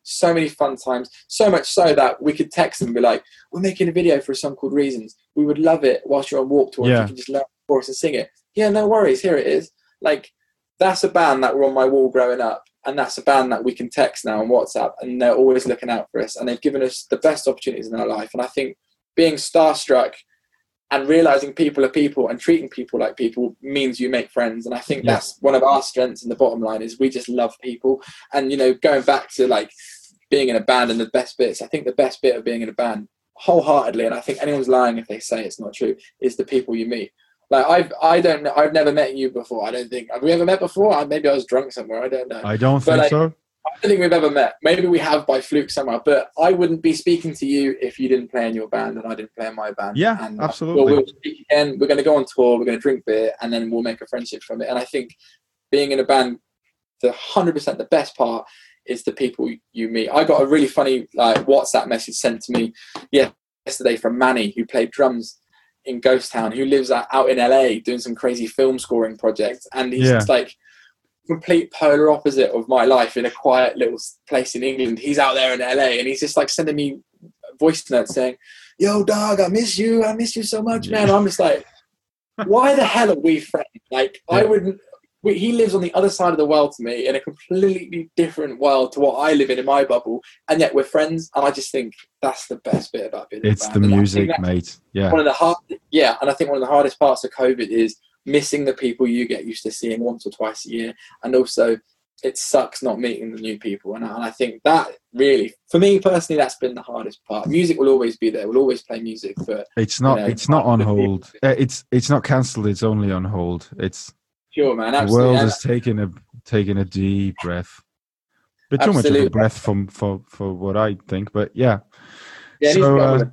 so many fun times, so much so that we could text them and be like, we're making a video for a song called Reasons. We would love it whilst you're on Warped Tour. If you can just learn the chorus and sing it. Yeah, no worries. Here it is. Like, that's a band that were on my wall growing up. And that's a band that we can text now on WhatsApp, and they're always looking out for us. And they've given us the best opportunities in our life. And I think being starstruck and realizing people are people and treating people like people means you make friends. And I think that's one of our strengths in the bottom line, is we just love people. And, you know, going back to like being in a band and the best bits, I think the best bit of being in a band wholeheartedly, and I think anyone's lying if they say it's not true, is the people you meet. Like I've never met you before. I don't think. Have we ever met before? Maybe I was drunk somewhere. I don't know. I don't think so. I don't think we've ever met. Maybe we have by fluke somewhere. But I wouldn't be speaking to you if you didn't play in your band and I didn't play in my band. Yeah, and, absolutely. We'll speak again. We're going to go on tour. We're going to drink beer, and then we'll make a friendship from it. And I think being in a band, the 100% the best part is the people you meet. I got a really funny WhatsApp message sent to me yesterday from Manny, who played drums in Ghost Town, who lives out in LA doing some crazy film scoring projects, and he's just like complete polar opposite of my life in a quiet little place in England. He's out there in LA, and he's just like sending me voice notes saying, "Yo, dog, I miss you so much, man." I'm just like, why the hell are we friends? Like, I wouldn't. He lives on the other side of the world to me, in a completely different world to what I live in my bubble, and yet we're friends. And I just think that's the best bit about being. It's the music, mate. Yeah. And I think one of the hardest parts of COVID is missing the people you get used to seeing once or twice a year, and also it sucks not meeting the new people. And I think that really, for me personally, that's been the hardest part. Music will always be there. We'll always play music, but it's not. It's not on hold. It's not cancelled. It's only on hold. It's. Sure, man. Absolutely. The world is taking a deep breath. But too much of a breath for what I think. But yeah. So,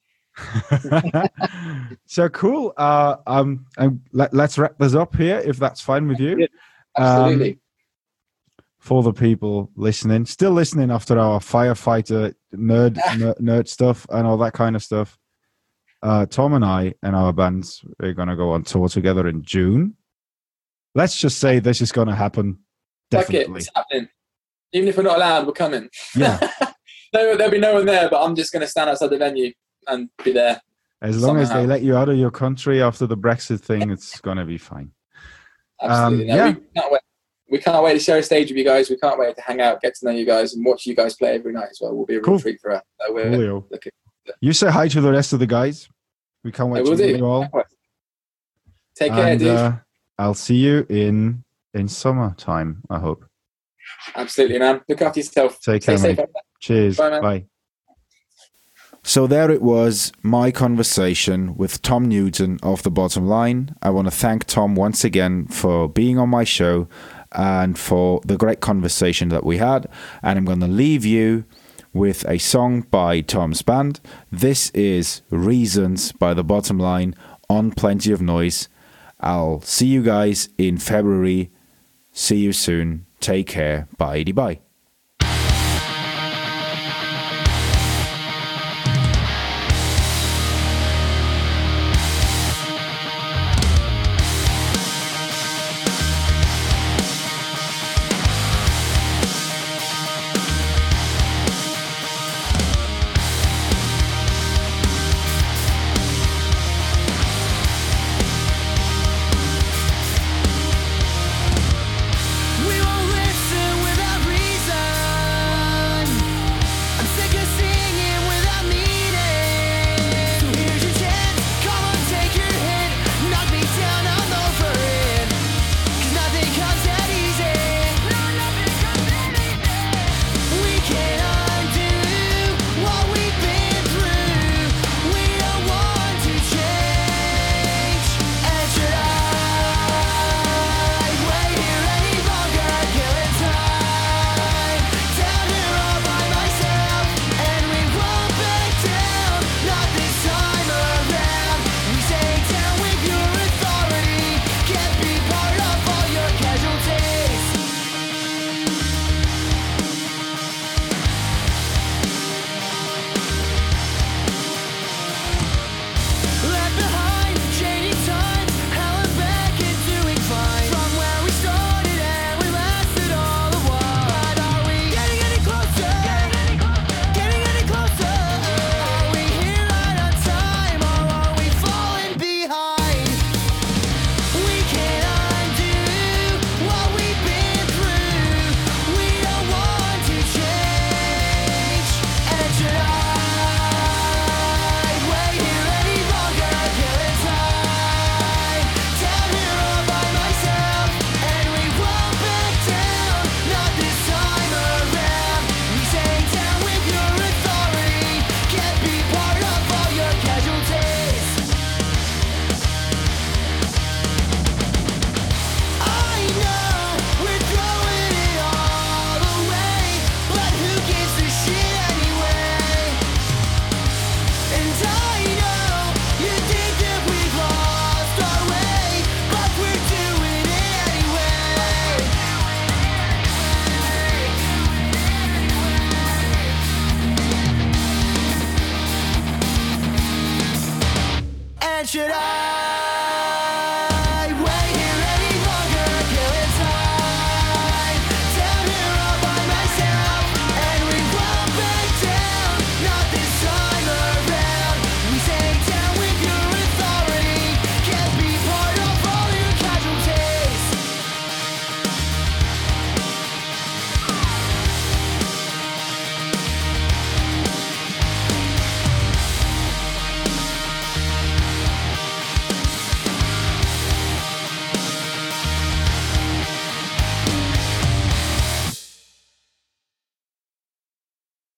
so cool. Let's wrap this up here, if that's fine with you. Yeah, absolutely. For the people still listening after our firefighter nerd stuff and all that kind of stuff. Tom and I and our bands are going to go on tour together in June. Let's just say this is going to happen. Definitely. It's happening. Even if we're not allowed, we're coming. Yeah. There'll be no one there, but I'm just going to stand outside the venue and be there. As long as they let you out of your country after the Brexit thing, it's going to be fine. Absolutely. We can't wait to share a stage with you guys. We can't wait to hang out, get to know you guys, and watch you guys play every night as well. Will be a real treat for us. So you say hi to the rest of the guys. We can't wait to meet you all. Take care, dude. I'll see you in summertime, I hope. Absolutely, man. Look after yourself. Take care, mate. Cheers. Bye, man. Bye. So there it was, my conversation with Tom Newton of The Bottom Line. I want to thank Tom once again for being on my show and for the great conversation that we had. And I'm going to leave you with a song by Tom's band. This is Reasons by The Bottom Line on Plenty of Noise. I'll see you guys in February. See you soon. Take care. Bye-bye.